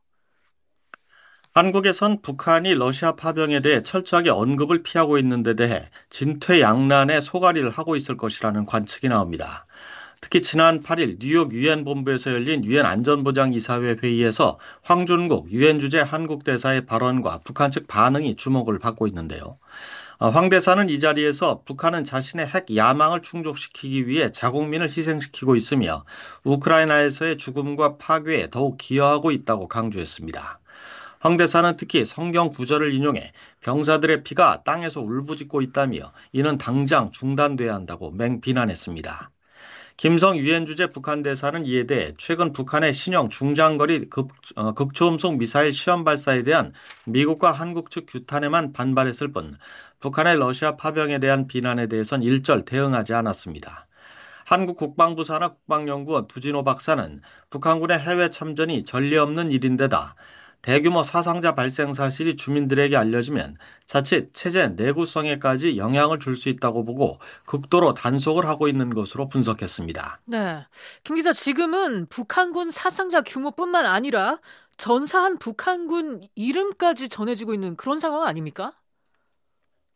한국에선 북한이 러시아 파병에 대해 철저하게 언급을 피하고 있는 데 대해 진퇴양난의 소가리를 하고 있을 것이라는 관측이 나옵니다. 특히 지난 팔 일 뉴욕 유엔 본부에서 열린 유엔 안전보장이사회 회의에서 황준국 유엔 주재 한국 대사의 발언과 북한 측 반응이 주목을 받고 있는데요. 황 대사는 이 자리에서 북한은 자신의 핵 야망을 충족시키기 위해 자국민을 희생시키고 있으며 우크라이나에서의 죽음과 파괴에 더욱 기여하고 있다고 강조했습니다. 황 대사는 특히 성경 구절을 인용해 병사들의 피가 땅에서 울부짖고 있다며 이는 당장 중단돼야 한다고 맹비난했습니다. 김성 유엔 주재 북한 대사는 이에 대해 최근 북한의 신형 중장거리 극, 어, 극초음속 미사일 시험 발사에 대한 미국과 한국 측 규탄에만 반발했을 뿐 북한의 러시아 파병에 대한 비난에 대해선 일절 대응하지 않았습니다. 한국 국방부 산하 국방연구원 두진호 박사는 북한군의 해외 참전이 전례 없는 일인데다 대규모 사상자 발생 사실이 주민들에게 알려지면 자칫 체제 내구성에까지 영향을 줄 수 있다고 보고 극도로 단속을 하고 있는 것으로 분석했습니다. 네, 김 기자, 지금은 북한군 사상자 규모뿐만 아니라 전사한 북한군 이름까지 전해지고 있는 그런 상황 아닙니까?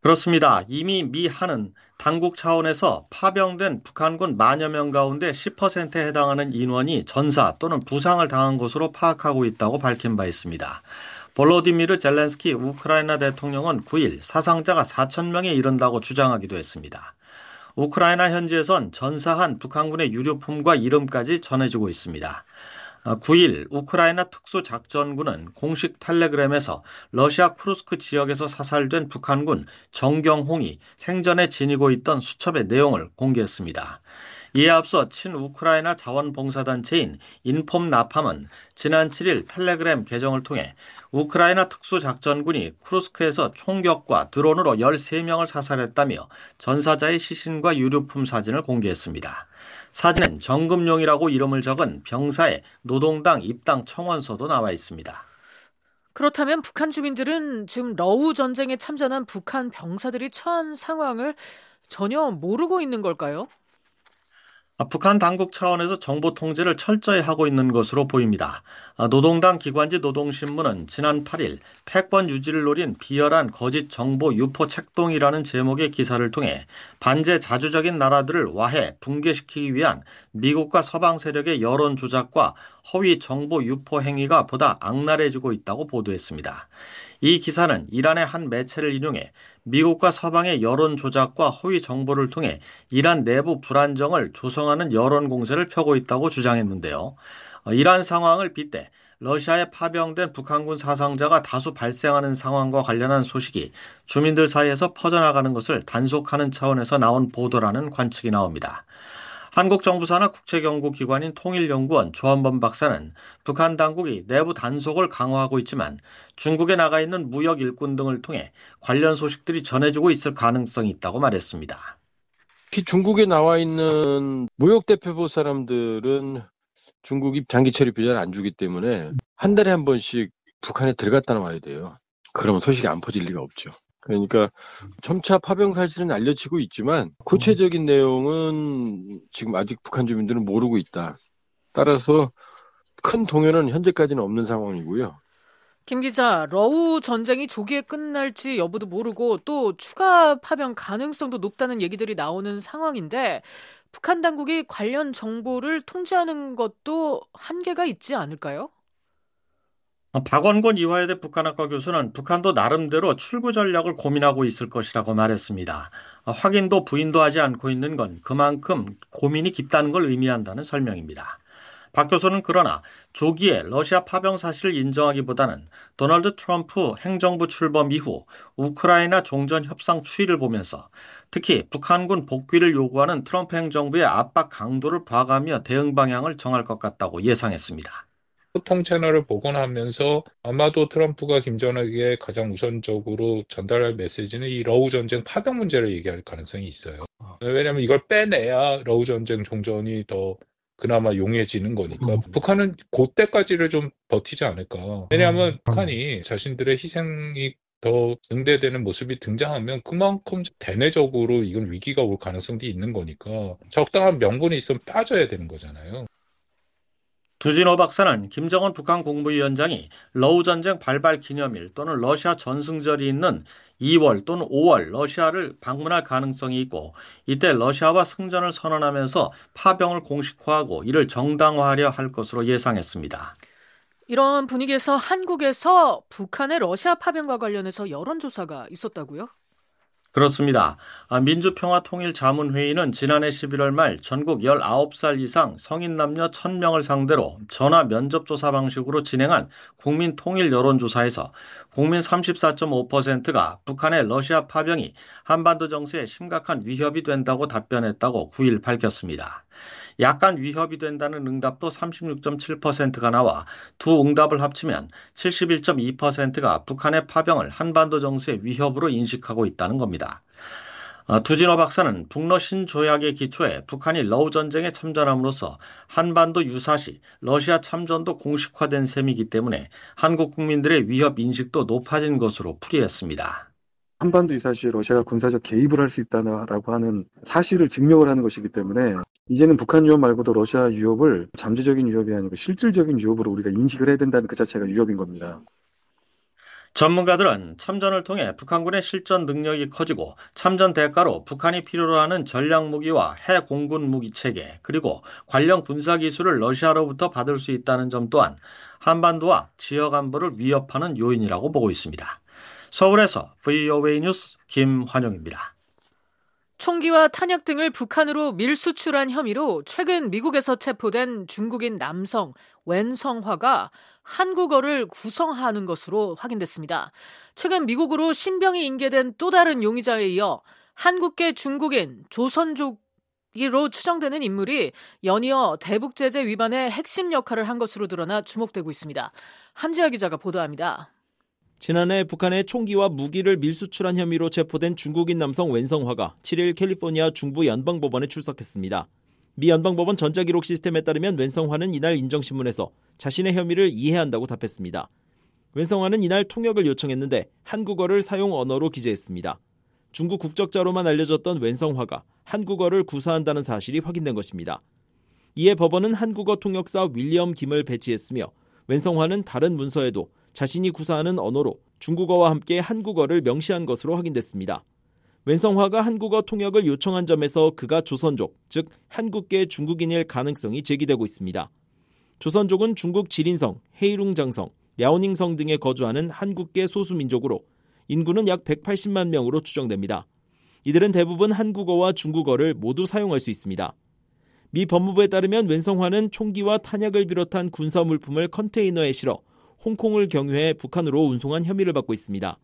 그렇습니다. 이미 미 한은 당국 차원에서 파병된 북한군 만여 명 가운데 십 퍼센트에 해당하는 인원이 전사 또는 부상을 당한 것으로 파악하고 있다고 밝힌 바 있습니다. 볼로디미르 젤렌스키 우크라이나 대통령은 구 일 사상자가 사천 명에 이른다고 주장하기도 했습니다. 우크라이나 현지에선 전사한 북한군의 유류품과 이름까지 전해지고 있습니다. 구 일 우크라이나 특수작전군은 공식 텔레그램에서 러시아 쿠르스크 지역에서 사살된 북한군 정경홍이 생전에 지니고 있던 수첩의 내용을 공개했습니다. 이에 앞서 친우크라이나 자원봉사단체인 인폼나팜은 지난 칠 일 텔레그램 계정을 통해 우크라이나 특수작전군이 쿠르스크에서 총격과 드론으로 열세 명을 사살했다며 전사자의 시신과 유류품 사진을 공개했습니다. 사진엔 정금용이라고 이름을 적은 병사의 노동당 입당 청원서도 나와 있습니다. 그렇다면 북한 주민들은 지금 러우 전쟁에 참전한 북한 병사들이 처한 상황을 전혀 모르고 있는 걸까요? 북한 당국 차원에서 정보 통제를 철저히 하고 있는 것으로 보입니다. 노동당 기관지 노동신문은 지난 팔 일 패권 유지를 노린 비열한 거짓 정보 유포 책동이라는 제목의 기사를 통해 반제 자주적인 나라들을 와해 붕괴시키기 위한 미국과 서방 세력의 여론 조작과 허위 정보 유포 행위가 보다 악랄해지고 있다고 보도했습니다. 이 기사는 이란의 한 매체를 인용해 미국과 서방의 여론 조작과 허위 정보를 통해 이란 내부 불안정을 조성하는 여론 공세를 펴고 있다고 주장했는데요. 이란 상황을 빗대 러시아에 파병된 북한군 사상자가 다수 발생하는 상황과 관련한 소식이 주민들 사이에서 퍼져나가는 것을 단속하는 차원에서 나온 보도라는 관측이 나옵니다. 한국 정부 산하 국제연구기관인 통일연구원 조한범 박사는 북한 당국이 내부 단속을 강화하고 있지만 중국에 나가 있는 무역 일꾼 등을 통해 관련 소식들이 전해지고 있을 가능성이 있다고 말했습니다. 특히 중국에 나와 있는 무역 대표부 사람들은 중국이 장기 체류 비자를 안 주기 때문에 한 달에 한 번씩 북한에 들어갔다 나와야 돼요. 그러면 소식이 안 퍼질 리가 없죠. 그러니까 점차 파병 사실은 알려지고 있지만 구체적인 내용은 지금 아직 북한 주민들은 모르고 있다. 따라서 큰 동요는 현재까지는 없는 상황이고요. 김 기자, 러우 전쟁이 조기에 끝날지 여부도 모르고 또 추가 파병 가능성도 높다는 얘기들이 나오는 상황인데 북한 당국이 관련 정보를 통제하는 것도 한계가 있지 않을까요? 박원곤 이화여대 북한학과 교수는 북한도 나름대로 출구 전략을 고민하고 있을 것이라고 말했습니다. 확인도 부인도 하지 않고 있는 건 그만큼 고민이 깊다는 걸 의미한다는 설명입니다. 박 교수는 그러나 조기에 러시아 파병 사실을 인정하기보다는 도널드 트럼프 행정부 출범 이후 우크라이나 종전 협상 추이를 보면서 특히 북한군 복귀를 요구하는 트럼프 행정부의 압박 강도를 봐가며 대응 방향을 정할 것 같다고 예상했습니다. 소통 채널을 복원하면서 아마도 트럼프가 김정은에게 가장 우선적으로 전달할 메시지는 이 러우 전쟁 파병 문제를 얘기할 가능성이 있어요. 왜냐하면 이걸 빼내야 러우 전쟁 종전이 더 그나마 용이해지는 거니까. 음. 북한은 그때까지를 좀 버티지 않을까. 왜냐하면 음. 북한이 자신들의 희생이 더 증대되는 모습이 등장하면 그만큼 대내적으로 이건 위기가 올 가능성도 있는 거니까 적당한 명분이 있으면 빠져야 되는 거잖아요. 두진호 박사는 김정은 북한 국무위원장이 러우 전쟁 발발 기념일 또는 러시아 전승절이 있는 이월 또는 오월 러시아를 방문할 가능성이 있고 이때 러시아와 승전을 선언하면서 파병을 공식화하고 이를 정당화하려 할 것으로 예상했습니다. 이런 분위기에서 한국에서 북한의 러시아 파병과 관련해서 여론조사가 있었다고요? 그렇습니다. 민주평화통일자문회의는 지난해 십일월 말 전국 열아홉 살 이상 성인 남녀 천 명을 상대로 전화 면접조사 방식으로 진행한 국민통일 여론조사에서 국민 삼십사 점 오 퍼센트가 북한의 러시아 파병이 한반도 정세에 심각한 위협이 된다고 답변했다고 구 일 밝혔습니다. 약간 위협이 된다는 응답도 삼십육 점 칠 퍼센트가 나와 두 응답을 합치면 칠십일 점 이 퍼센트가 북한의 파병을 한반도 정세의 위협으로 인식하고 있다는 겁니다. 두진호 박사는 북러 신조약의 기초에 북한이 러우 전쟁에 참전함으로써 한반도 유사시 러시아 참전도 공식화된 셈이기 때문에 한국 국민들의 위협 인식도 높아진 것으로 풀이했습니다. 한반도 유사시에 러시아가 군사적 개입을 할 수 있다라고 하는 사실을 증명을 하는 것이기 때문에 이제는 북한 위협 말고도 러시아 위협을 잠재적인 위협이 아니고 실질적인 위협으로 우리가 인식을 해야 된다는 그 자체가 위협인 겁니다. 전문가들은 참전을 통해 북한군의 실전 능력이 커지고 참전 대가로 북한이 필요로 하는 전략무기와 해공군 무기체계 그리고 관련 군사기술을 러시아로부터 받을 수 있다는 점 또한 한반도와 지역 안보를 위협하는 요인이라고 보고 있습니다. 서울에서 브이오에이 뉴스 김환영입니다. 총기와 탄약 등을 북한으로 밀수출한 혐의로 최근 미국에서 체포된 중국인 남성 웬성화가 한국어를 구성하는 것으로 확인됐습니다. 최근 미국으로 신병이 인계된 또 다른 용의자에 이어 한국계 중국인 조선족으로 추정되는 인물이 연이어 대북제재 위반의 핵심 역할을 한 것으로 드러나 주목되고 있습니다. 함지아 기자가 보도합니다. 지난해 북한의 총기와 무기를 밀수출한 혐의로 체포된 중국인 남성 웬성화가 칠일 캘리포니아 중부 연방법원에 출석했습니다. 미 연방법원 전자기록 시스템에 따르면 웬성화는 이날 인정신문에서 자신의 혐의를 이해한다고 답했습니다. 웬성화는 이날 통역을 요청했는데 한국어를 사용 언어로 기재했습니다. 중국 국적자로만 알려졌던 웬성화가 한국어를 구사한다는 사실이 확인된 것입니다. 이에 법원은 한국어 통역사 윌리엄 김을 배치했으며 웬성화는 다른 문서에도 자신이 구사하는 언어로 중국어와 함께 한국어를 명시한 것으로 확인됐습니다. 웬성화가 한국어 통역을 요청한 점에서 그가 조선족, 즉 한국계 중국인일 가능성이 제기되고 있습니다. 조선족은 중국 지린성, 헤이룽장성, 랴오닝성 등에 거주하는 한국계 소수민족으로 인구는 약 백팔십만 명으로 추정됩니다. 이들은 대부분 한국어와 중국어를 모두 사용할 수 있습니다. 미 법무부에 따르면 웬성화는 총기와 탄약을 비롯한 군사물품을 컨테이너에 실어 홍콩을 경유해 북한으로 운송한 혐의를 받고 있습니다.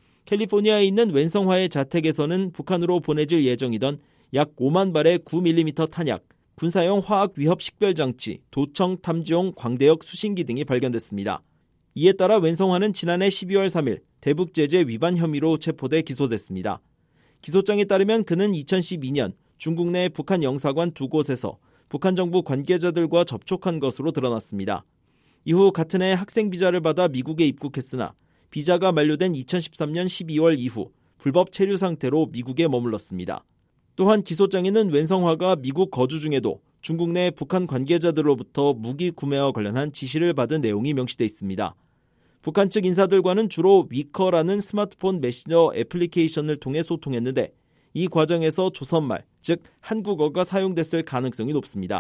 캘리포니아에 있는 웬성화의 자택에서는 북한으로 보내질 예정이던 약 오만 발의 구 밀리미터 탄약, 군사용 화학 위협 식별장치, 도청 탐지용 광대역 수신기 등이 발견됐습니다. 이에 따라 웬성화는 지난해 십이월 삼일 대북제재 위반 혐의로 체포돼 기소됐습니다. 기소장에 따르면 그는 이천십이년 중국 내 북한 영사관 두 곳에서 북한 정부 관계자들과 접촉한 것으로 드러났습니다. 이후 같은 해 학생 비자를 받아 미국에 입국했으나 비자가 만료된 이천십삼년 십이월 이후 불법 체류 상태로 미국에 머물렀습니다. 또한 기소장에는 웬성화가 미국 거주 중에도 중국 내 북한 관계자들로부터 무기 구매와 관련한 지시를 받은 내용이 명시돼 있습니다. 북한 측 인사들과는 주로 위커라는 스마트폰 메신저 애플리케이션을 통해 소통했는데 이 과정에서 조선말, 즉 한국어가 사용됐을 가능성이 높습니다.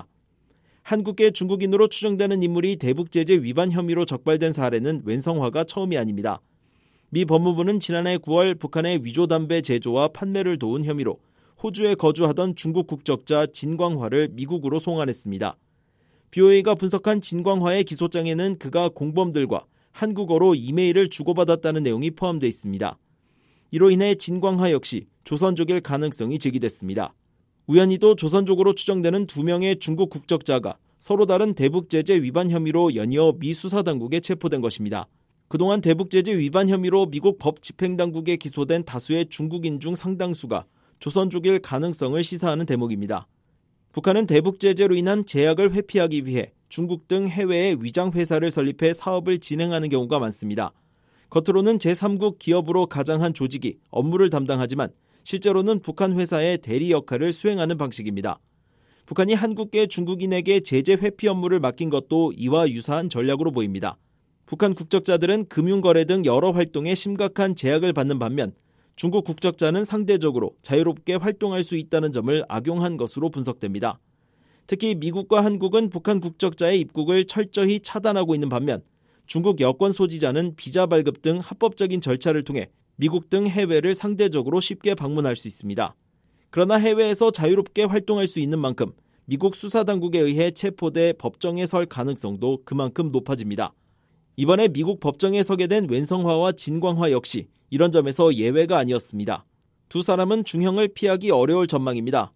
한국계 중국인으로 추정되는 인물이 대북제재 위반 혐의로 적발된 사례는 웬성화가 처음이 아닙니다. 미 법무부는 지난해 구월 북한의 위조담배 제조와 판매를 도운 혐의로 호주에 거주하던 중국 국적자 진광화를 미국으로 송환했습니다. 비오에이가 분석한 진광화의 기소장에는 그가 공범들과 한국어로 이메일을 주고받았다는 내용이 포함되어 있습니다. 이로 인해 진광화 역시 조선족일 가능성이 제기됐습니다. 우연히도 조선족으로 추정되는 두 명의 중국 국적자가 서로 다른 대북제재 위반 혐의로 연이어 미 수사당국에 체포된 것입니다. 그동안 대북제재 위반 혐의로 미국 법집행당국에 기소된 다수의 중국인 중 상당수가 조선족일 가능성을 시사하는 대목입니다. 북한은 대북제재로 인한 제약을 회피하기 위해 중국 등 해외에 위장회사를 설립해 사업을 진행하는 경우가 많습니다. 겉으로는 제삼국 기업으로 가장한 조직이 업무를 담당하지만 실제로는 북한 회사의 대리 역할을 수행하는 방식입니다. 북한이 한국계 중국인에게 제재 회피 업무를 맡긴 것도 이와 유사한 전략으로 보입니다. 북한 국적자들은 금융거래 등 여러 활동에 심각한 제약을 받는 반면 중국 국적자는 상대적으로 자유롭게 활동할 수 있다는 점을 악용한 것으로 분석됩니다. 특히 미국과 한국은 북한 국적자의 입국을 철저히 차단하고 있는 반면 중국 여권 소지자는 비자 발급 등 합법적인 절차를 통해 미국 등 해외를 상대적으로 쉽게 방문할 수 있습니다. 그러나 해외에서 자유롭게 활동할 수 있는 만큼 미국 수사당국에 의해 체포돼 법정에 설 가능성도 그만큼 높아집니다. 이번에 미국 법정에 서게 된 웬성화와 진광화 역시 이런 점에서 예외가 아니었습니다. 두 사람은 중형을 피하기 어려울 전망입니다.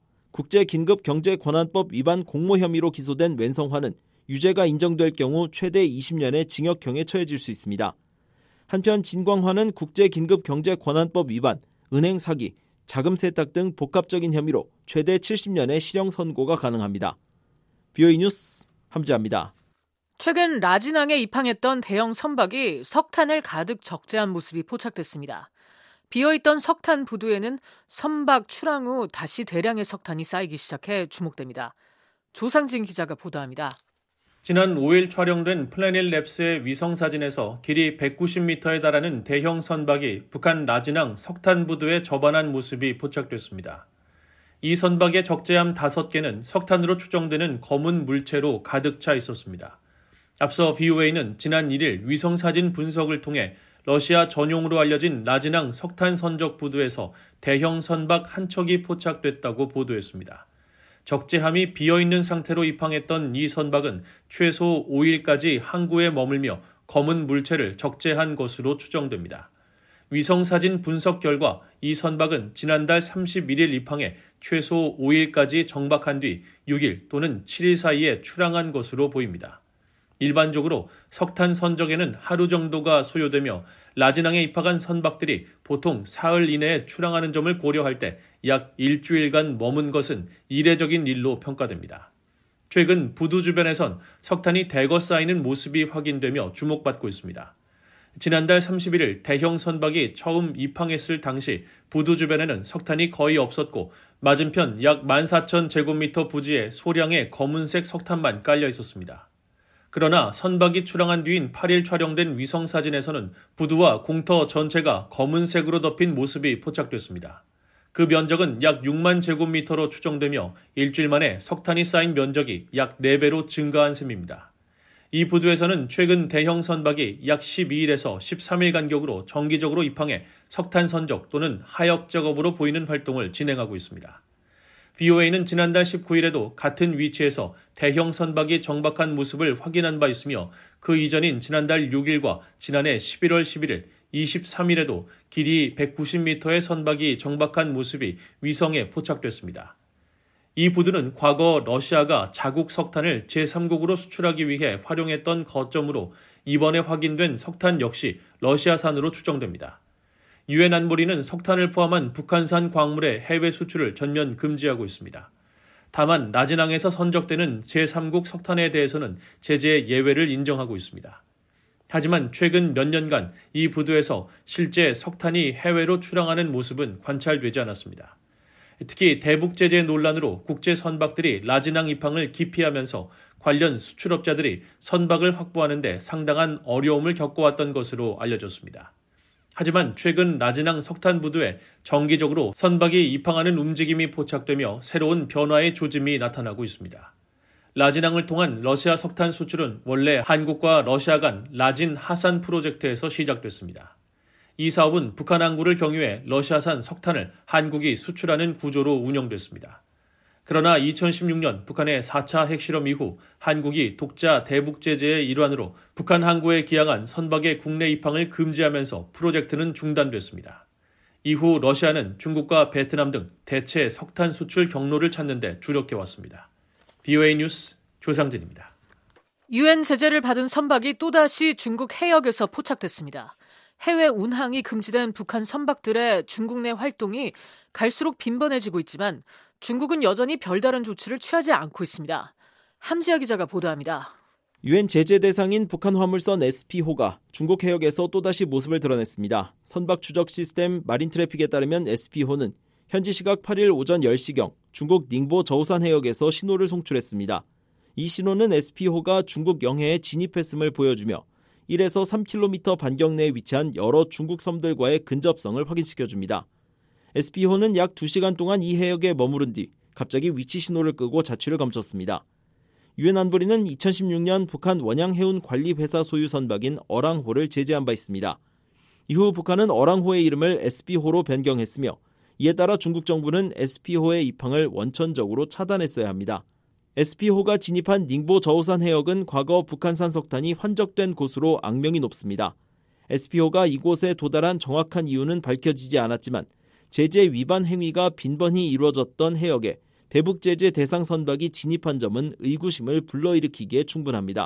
국제긴급경제권한법 위반 공모 혐의로 기소된 웬성화는 유죄가 인정될 경우 최대 이십 년의 징역형에 처해질 수 있습니다. 한편 진광화는 국제긴급경제권한법 위반, 은행 사기, 자금 세탁 등 복합적인 혐의로 최대 칠십 년의 실형 선고가 가능합니다. 비오에이 뉴스 함지아입니다. 최근 라진항에 입항했던 대형 선박이 석탄을 가득 적재한 모습이 포착됐습니다. 비어있던 석탄 부두에는 선박 출항 후 다시 대량의 석탄이 쌓이기 시작해 주목됩니다. 조상진 기자가 보도합니다. 지난 오일 촬영된 플래닛 랩스의 위성사진에서 길이 백구십 미터에 달하는 대형 선박이 북한 라진항 석탄부두에 접안한 모습이 포착됐습니다. 이 선박의 적재함 다섯 개는 석탄으로 추정되는 검은 물체로 가득 차 있었습니다. 앞서 브이오에이는 지난 일 일 위성사진 분석을 통해 러시아 전용으로 알려진 라진항 석탄 선적 부두에서 대형 선박 한 척이 포착됐다고 보도했습니다. 적재함이 비어있는 상태로 입항했던 이 선박은 최소 오 일까지 항구에 머물며 검은 물체를 적재한 것으로 추정됩니다. 위성사진 분석 결과 이 선박은 지난달 삼십일 일 입항해 최소 오 일까지 정박한 뒤 육 일 또는 칠 일 사이에 출항한 것으로 보입니다. 일반적으로 석탄 선적에는 하루 정도가 소요되며 라진항에 입항한 선박들이 보통 사흘 이내에 출항하는 점을 고려할 때 약 일주일간 머문 것은 이례적인 일로 평가됩니다. 최근 부두 주변에선 석탄이 대거 쌓이는 모습이 확인되며 주목받고 있습니다. 지난달 삼십일 일 대형 선박이 처음 입항했을 당시 부두 주변에는 석탄이 거의 없었고 맞은편 약 만 사천 제곱미터 부지에 소량의 검은색 석탄만 깔려 있었습니다. 그러나 선박이 출항한 뒤인 팔 일 촬영된 위성사진에서는 부두와 공터 전체가 검은색으로 덮인 모습이 포착됐습니다. 그 면적은 약 육만 제곱미터로 추정되며 일주일 만에 석탄이 쌓인 면적이 약 네 배로 증가한 셈입니다. 이 부두에서는 최근 대형 선박이 약 십이 일에서 십삼 일 간격으로 정기적으로 입항해 석탄 선적 또는 하역 작업으로 보이는 활동을 진행하고 있습니다. 브이오에이는 지난달 십구 일에도 같은 위치에서 대형 선박이 정박한 모습을 확인한 바 있으며 그 이전인 지난달 육 일과 지난해 십일월 십일 일, 이십삼 일에도 길이 백구십 미터의 선박이 정박한 모습이 위성에 포착됐습니다. 이 부두는 과거 러시아가 자국 석탄을 제삼국으로 수출하기 위해 활용했던 거점으로 이번에 확인된 석탄 역시 러시아산으로 추정됩니다. 유엔 안보리는 석탄을 포함한 북한산 광물의 해외 수출을 전면 금지하고 있습니다. 다만 라진항에서 선적되는 제삼국 석탄에 대해서는 제재 예외를 인정하고 있습니다. 하지만 최근 몇 년간 이 부두에서 실제 석탄이 해외로 출항하는 모습은 관찰되지 않았습니다. 특히 대북 제재 논란으로 국제 선박들이 라진항 입항을 기피하면서 관련 수출업자들이 선박을 확보하는 데 상당한 어려움을 겪어왔던 것으로 알려졌습니다. 하지만 최근 라진항 석탄 부두에 정기적으로 선박이 입항하는 움직임이 포착되며 새로운 변화의 조짐이 나타나고 있습니다. 라진항을 통한 러시아 석탄 수출은 원래 한국과 러시아 간 라진 하산 프로젝트에서 시작됐습니다. 이 사업은 북한 항구를 경유해 러시아산 석탄을 한국이 수출하는 구조로 운영됐습니다. 그러나 이천십육 년 북한의 사 차 핵실험 이후 한국이 독자 대북 제재의 일환으로 북한 항구에 기항한 선박의 국내 입항을 금지하면서 프로젝트는 중단됐습니다. 이후 러시아는 중국과 베트남 등 대체 석탄 수출 경로를 찾는 데 주력해왔습니다. 브이오에이 뉴스 조상진입니다. 유엔 제재를 받은 선박이 또다시 중국 해역에서 포착됐습니다. 해외 운항이 금지된 북한 선박들의 중국 내 활동이 갈수록 빈번해지고 있지만 중국은 여전히 별다른 조치를 취하지 않고 있습니다. 함지아 기자가 보도합니다. 유엔 제재 대상인 북한 화물선 에스피호가 중국 해역에서 또다시 모습을 드러냈습니다. 선박 추적 시스템 마린 트래픽에 따르면 에스피호는 현지 시각 팔 일 오전 열 시경 중국 닝보 저우산 해역에서 신호를 송출했습니다. 이 신호는 에스피호가 중국 영해에 진입했음을 보여주며 일에서 삼 킬로미터 반경 내에 위치한 여러 중국 섬들과의 근접성을 확인시켜줍니다. 에스피호는 약 두 시간 동안 이 해역에 머무른 뒤 갑자기 위치 신호를 끄고 자취를 감췄습니다. 유엔 안보리는 이천십육 년 북한 원양해운관리회사 소유 선박인 어랑호를 제재한 바 있습니다. 이후 북한은 어랑호의 이름을 에스피호로 변경했으며 이에 따라 중국 정부는 에스피호의 입항을 원천적으로 차단했어야 합니다. 에스피호가 진입한 닝보 저우산 해역은 과거 북한산 석탄이 환적된 곳으로 악명이 높습니다. 에스피호가 이곳에 도달한 정확한 이유는 밝혀지지 않았지만 제재 위반 행위가 빈번히 이루어졌던 해역에 대북 제재 대상 선박이 진입한 점은 의구심을 불러일으키기에 충분합니다.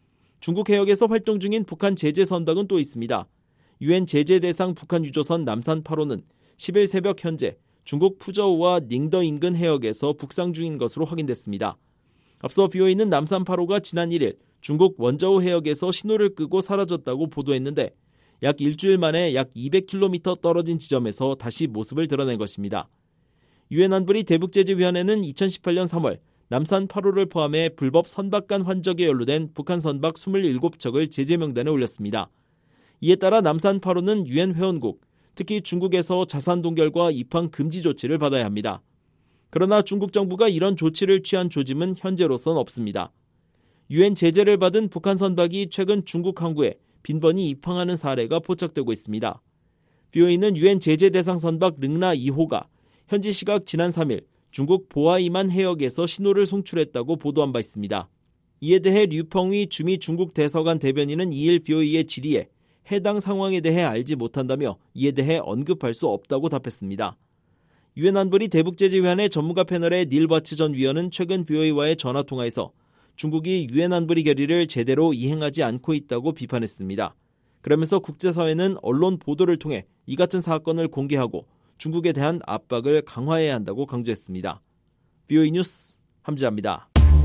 중국 해역에서 활동 중인 북한 제재 선박은 또 있습니다. 유엔 제재 대상 북한 유조선 남산 팔 호는 십 일 새벽 현재 중국 푸저우와 닝더 인근 해역에서 북상 중인 것으로 확인됐습니다. 앞서 브이오에이는 남산 팔 호가 지난 일 일 중국 원저우 해역에서 신호를 끄고 사라졌다고 보도했는데 약 일주일 만에 약 이백 킬로미터 떨어진 지점에서 다시 모습을 드러낸 것입니다. 유엔 안보리 대북제재위원회는 이천십팔 년 삼월 남산 팔 호를 포함해 불법 선박간 환적에 연루된 북한 선박 이십칠 척을 제재 명단에 올렸습니다. 이에 따라 남산 팔 호는 유엔 회원국, 특히 중국에서 자산 동결과 입항 금지 조치를 받아야 합니다. 그러나 중국 정부가 이런 조치를 취한 조짐은 현재로선 없습니다. 유엔 제재를 받은 북한 선박이 최근 중국 항구에 빈번히 입항하는 사례가 포착되고 있습니다. 비오이는 유엔 제재 대상 선박 릉라 이 호가 현지 시각 지난 삼 일 중국 보아이만 해역에서 신호를 송출했다고 보도한 바 있습니다. 이에 대해 류펑위 주미 중국 대사관 대변인은 이 일 비오이의 질의에 해당 상황에 대해 알지 못한다며 이에 대해 언급할 수 없다고 답했습니다. 유엔 안보리 대북제재위원회 전문가 패널의 닐 바츠 전 위원은 최근 비오이와의 전화통화에서 중국이 유엔 안보리 결의를 제대로 이행하지 않고 있다고 비판했습니다. 그러면서 국제사회는 언론 보도를 통해 이 같은 사건을 공개하고 중국에 대한 압박을 강화해야 한다고 강조했습니다. 비오이 뉴스 함지아입니다.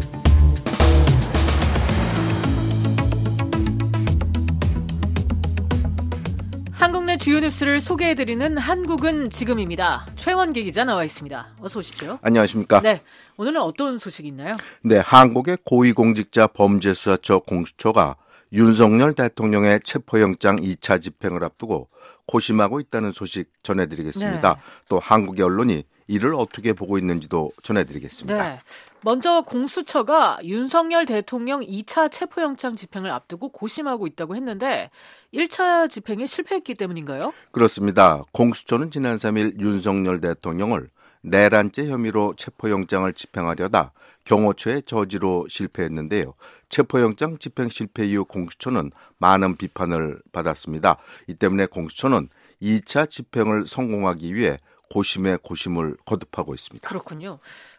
한국 내 주요 뉴스를 소개해드리는 한국은 지금입니다. 최원기 기자 나와 있습니다. 어서 오십시오. 안녕하십니까? 네, 오늘은 어떤 소식이 있나요? 네, 한국의 고위공직자 범죄수사처 공수처가 윤석열 대통령의 체포영장 이 차 집행을 앞두고 고심하고 있다는 소식 전해드리겠습니다. 네. 또 한국의 언론이 이를 어떻게 보고 있는지도 전해드리겠습니다. 네. 먼저 공수처가 윤석열 대통령 이 차 체포영장 집행을 앞두고 고심하고 있다고 했는데 일 차 집행에 실패했기 때문인가요? 그렇습니다. 공수처는 지난 삼 일 윤석열 대통령을 내란죄 혐의로 체포영장을 집행하려다 경호처의 저지로 실패했는데요. 체포영장 집행 실패 이후 공수처는 많은 비판을 받았습니다. 이 때문에 공수처는 이 차 집행을 성공하기 위해 고심에 고심을 거듭하고 있습니다. 그렇군요.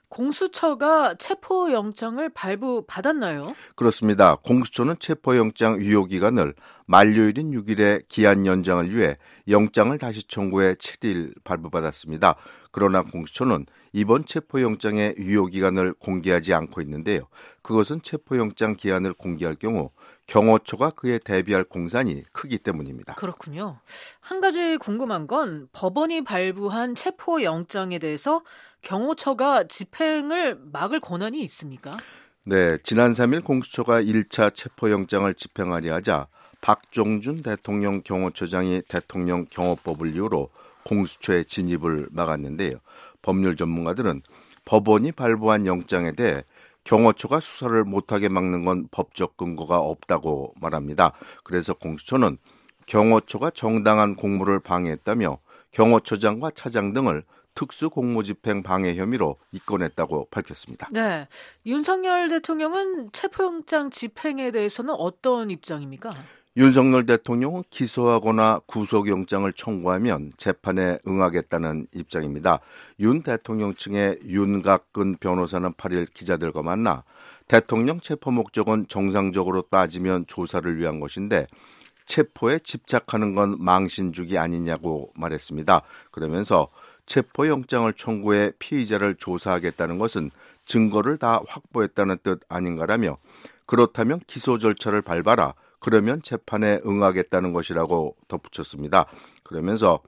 공수처가 체포영장을 발부받았나요? 그렇습니다. 공수처는 체포영장 유효기간을 만료일인 육 일에 기한 연장을 위해 영장을 다시 청구해 칠 일 발부받았습니다. 그러나 공수처는 이번 체포영장의 유효기간을 공개하지 않고 있는데요. 그것은 체포영장 기한을 공개할 경우 경호처가 그에 대비할 공산이 크기 때문입니다. 그렇군요. 한 가지 궁금한 건 법원이 발부한 체포영장에 대해서 경호처가 집행을 막을 권한이 있습니까? 네, 지난 삼 일 공수처가 일 차 체포영장을 집행하려 하자 박종준 대통령 경호처장이 대통령 경호법을 이유로 공수처의 진입을 막았는데요. 법률 전문가들은 법원이 발부한 영장에 대해 경호처가 수사를 못하게 막는 건 법적 근거가 없다고 말합니다. 그래서 공수처는 경호처가 정당한 공무를 방해했다며 경호처장과 차장 등을 특수공무집행 방해 혐의로 입건했다고 밝혔습니다. 네, 윤석열 대통령은 체포영장 집행에 대해서는 어떤 입장입니까? 윤석열 대통령은 기소하거나 구속영장을 청구하면 재판에 응하겠다는 입장입니다. 윤 대통령 측의 윤곽근 변호사는 팔 일 기자들과 만나 대통령 체포 목적은 정상적으로 따지면 조사를 위한 것인데 체포에 집착하는 건 망신주기 아니냐고 말했습니다. 그러면서 체포영장을 청구해 피의자를 조사하겠다는 것은 증거를 다 확보했다는 뜻 아닌가라며 그렇다면 기소 절차를 밟아라. 그러면 재판에 응하겠다는 것이라고 덧붙였습니다. 그러면서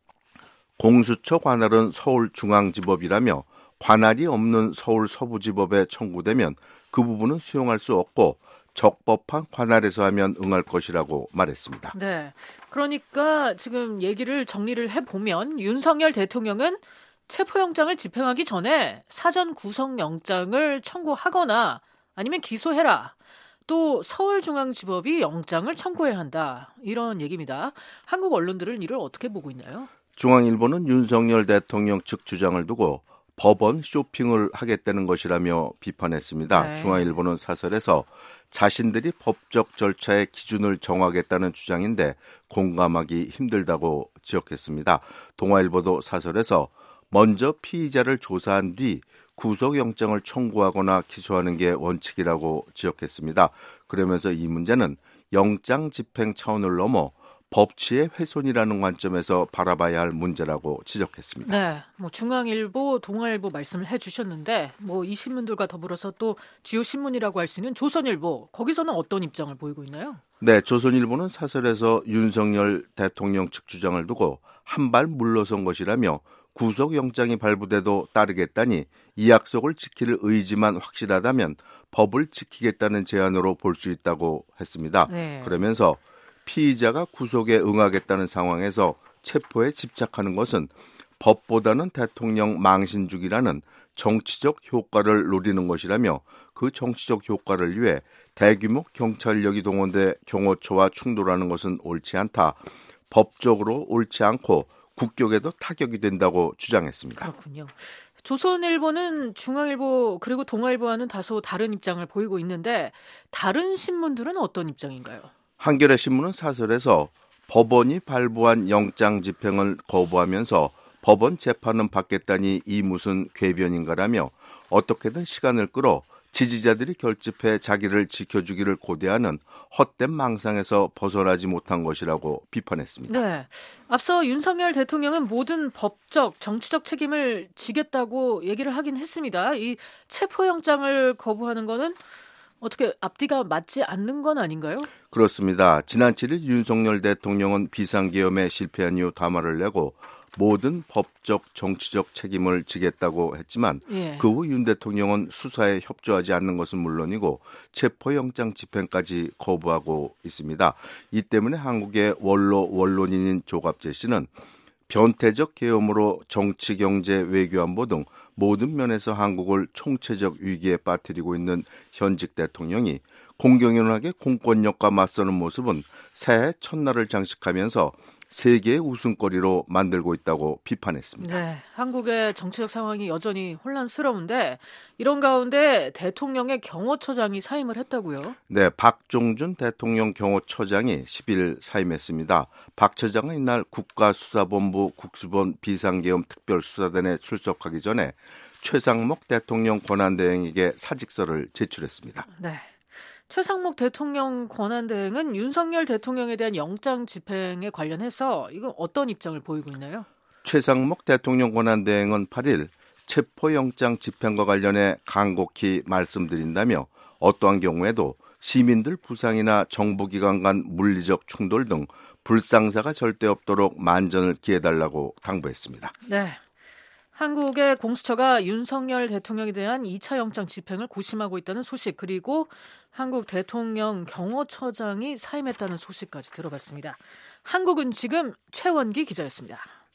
공수처 관할은 서울중앙지법이라며 관할이 없는 서울 서부지법에 청구되면 그 부분은 수용할 수 없고 적법한 관할에서 하면 응할 것이라고 말했습니다. 네, 그러니까 지금 얘기를 정리를 해보면 윤석열 대통령은 체포영장을 집행하기 전에 사전 구속영장을 청구하거나 아니면 기소해라. 또 서울중앙지법이 영장을 청구해야 한다. 이런 얘기입니다. 한국 언론들은 이를 어떻게 보고 있나요? 중앙일보는 윤석열 대통령 측 주장을 두고 법원 쇼핑을 하겠다는 것이라며 비판했습니다. 네. 중앙일보는 사설에서 자신들이 법적 절차의 기준을 정하겠다는 주장인데 공감하기 힘들다고 지적했습니다. 동아일보도 사설에서 먼저 피의자를 조사한 뒤 구속영장을 청구하거나 기소하는 게 원칙이라고 지적했습니다. 그러면서 이 문제는 영장 집행 차원을 넘어 법치의 훼손이라는 관점에서 바라봐야 할 문제라고 지적했습니다. 네, 뭐 중앙일보, 동아일보 말씀을 해주셨는데 뭐 이 신문들과 더불어서 또 주요 신문이라고 할 수 있는 조선일보, 거기서는 어떤 입장을 보이고 있나요? 네, 조선일보는 사설에서 윤석열 대통령 측 주장을 두고 한 발 물러선 것이라며 구속영장이 발부돼도 따르겠다니 이 약속을 지킬 의지만 확실하다면 법을 지키겠다는 제안으로 볼 수 있다고 했습니다. 네. 그러면서 피의자가 구속에 응하겠다는 상황에서 체포에 집착하는 것은 법보다는 대통령 망신주기라는 정치적 효과를 노리는 것이라며 그 정치적 효과를 위해 대규모 경찰력이 동원돼 경호처와 충돌하는 것은 옳지 않다. 법적으로 옳지 않고 국격에도 타격이 된다고 주장했습니다. 그렇군요. 조선일보는 중앙일보 그리고 동아일보와는 다소 다른 입장을 보이고 있는데 다른 신문들은 어떤 입장인가요? 한겨레 신문은 사설에서 법원이 발부한 영장 집행을 거부하면서 법원 재판은 받겠다니 이 무슨 궤변인가라며 어떻게든 시간을 끌어 지지자들이 결집해 자기를 지켜주기를 고대하는 헛된 망상에서 벗어나지 못한 것이라고 비판했습니다. 네, 앞서 윤석열 대통령은 모든 법적, 정치적 책임을 지겠다고 얘기를 하긴 했습니다. 이 체포영장을 거부하는 거는 어떻게 앞뒤가 맞지 않는 건 아닌가요? 그렇습니다. 지난 칠 일 윤석열 대통령은 비상계엄에 실패한 이후 담화를 내고 모든 법적, 정치적 책임을 지겠다고 했지만 예. 그 후 윤 대통령은 수사에 협조하지 않는 것은 물론이고 체포영장 집행까지 거부하고 있습니다. 이 때문에 한국의 원로 원론인인 조갑재 씨는 변태적 계엄으로 정치, 경제, 외교, 안보 등 모든 면에서 한국을 총체적 위기에 빠뜨리고 있는 현직 대통령이 공경연하게 공권력과 맞서는 모습은 새해 첫날을 장식하면서 세계의 웃음거리로 만들고 있다고 비판했습니다. 네, 한국의 정치적 상황이 여전히 혼란스러운데 이런 가운데 대통령의 경호처장이 사임을 했다고요? 네, 박종준 대통령 경호처장이 십 일 사임했습니다. 박 처장은 이날 국가수사본부 국수본 비상계엄 특별수사단에 출석하기 전에 최상목 대통령 권한대행에게 사직서를 제출했습니다. 네. 최상목 대통령 권한대행은 윤석열 대통령에 대한 영장 집행에 관련해서 이건 어떤 입장을 보이고 있나요? 최상목 대통령 권한대행은 팔 일 체포영장 집행과 관련해 간곡히 말씀드린다며 어떠한 경우에도 시민들 부상이나 정부기관 간 물리적 충돌 등 불상사가 절대 없도록 만전을 기해달라고 당부했습니다. 네. 한국의 공수처가 윤석열 대통령에 대한 이 차 영장 집행을 고심하고 있다는 소식, 그리고 한국 대통령 경호처장이 사임했다는 소식까지 들어봤습니다. 한국은 지금 최원기 기자였습니다.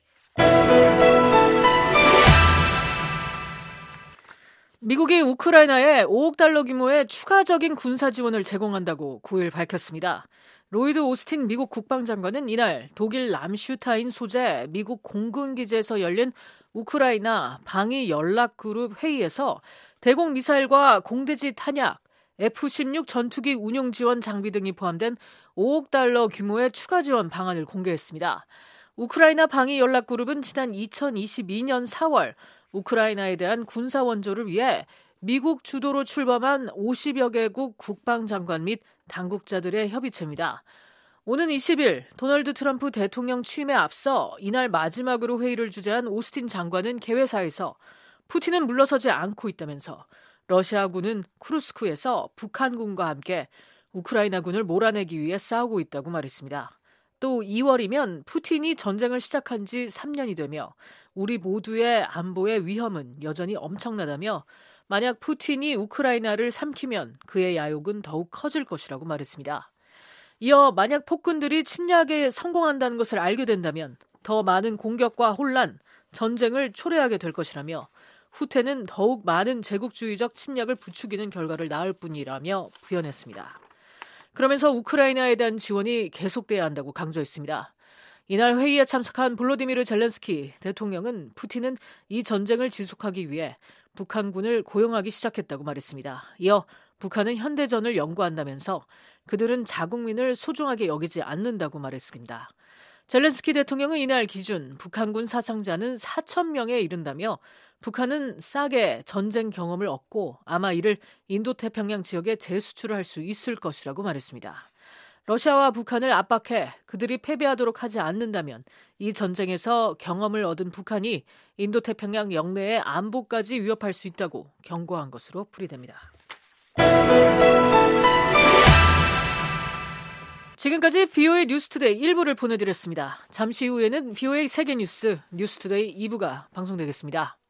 미국이 우크라이나에 오억 달러 규모의 추가적인 군사 지원을 제공한다고 구 일 밝혔습니다. 로이드 오스틴 미국 국방장관은 이날 독일 람슈타인 소재 미국 공군기지에서 열린 우크라이나 방위 연락그룹 회의에서 대공 미사일과 공대지 탄약, 에프 십육 전투기 운용 지원 장비 등이 포함된 오억 달러 규모의 추가 지원 방안을 공개했습니다. 우크라이나 방위 연락그룹은 지난 이천이십이 년 사월 우크라이나에 대한 군사 원조를 위해 미국 주도로 출범한 오십여 개국 국방장관 및 당국자들의 협의체입니다. 오는 이십 일 도널드 트럼프 대통령 취임에 앞서 이날 마지막으로 회의를 주재한 오스틴 장관은 개회사에서 푸틴은 물러서지 않고 있다면서 러시아군은 쿠르스크에서 북한군과 함께 우크라이나군을 몰아내기 위해 싸우고 있다고 말했습니다. 또 이월이면 푸틴이 전쟁을 시작한 지 삼 년이 되며 우리 모두의 안보의 위험은 여전히 엄청나다며 만약 푸틴이 우크라이나를 삼키면 그의 야욕은 더욱 커질 것이라고 말했습니다. 이어 만약 폭군들이 침략에 성공한다는 것을 알게 된다면 더 많은 공격과 혼란, 전쟁을 초래하게 될 것이라며 후퇴는 더욱 많은 제국주의적 침략을 부추기는 결과를 낳을 뿐이라며 부연했습니다. 그러면서 우크라이나에 대한 지원이 계속돼야 한다고 강조했습니다. 이날 회의에 참석한 볼로디미르 젤렌스키 대통령은 푸틴은 이 전쟁을 지속하기 위해 북한군을 고용하기 시작했다고 말했습니다. 이어 북한은 현대전을 연구한다면서 그들은 자국민을 소중하게 여기지 않는다고 말했습니다. 젤렌스키 대통령은 이날 기준 북한군 사상자는 사천 명에 이른다며 북한은 싸게 전쟁 경험을 얻고 아마 이를 인도태평양 지역에 재수출을 할 수 있을 것이라고 말했습니다. 러시아와 북한을 압박해 그들이 패배하도록 하지 않는다면 이 전쟁에서 경험을 얻은 북한이 인도태평양 영내의 안보까지 위협할 수 있다고 경고한 것으로 풀이됩니다. 지금까지 비오에이 뉴스투데이 일 부를 보내드렸습니다. 잠시 후에는 비오에이 세계뉴스 뉴스투데이 이 부가 방송되겠습니다.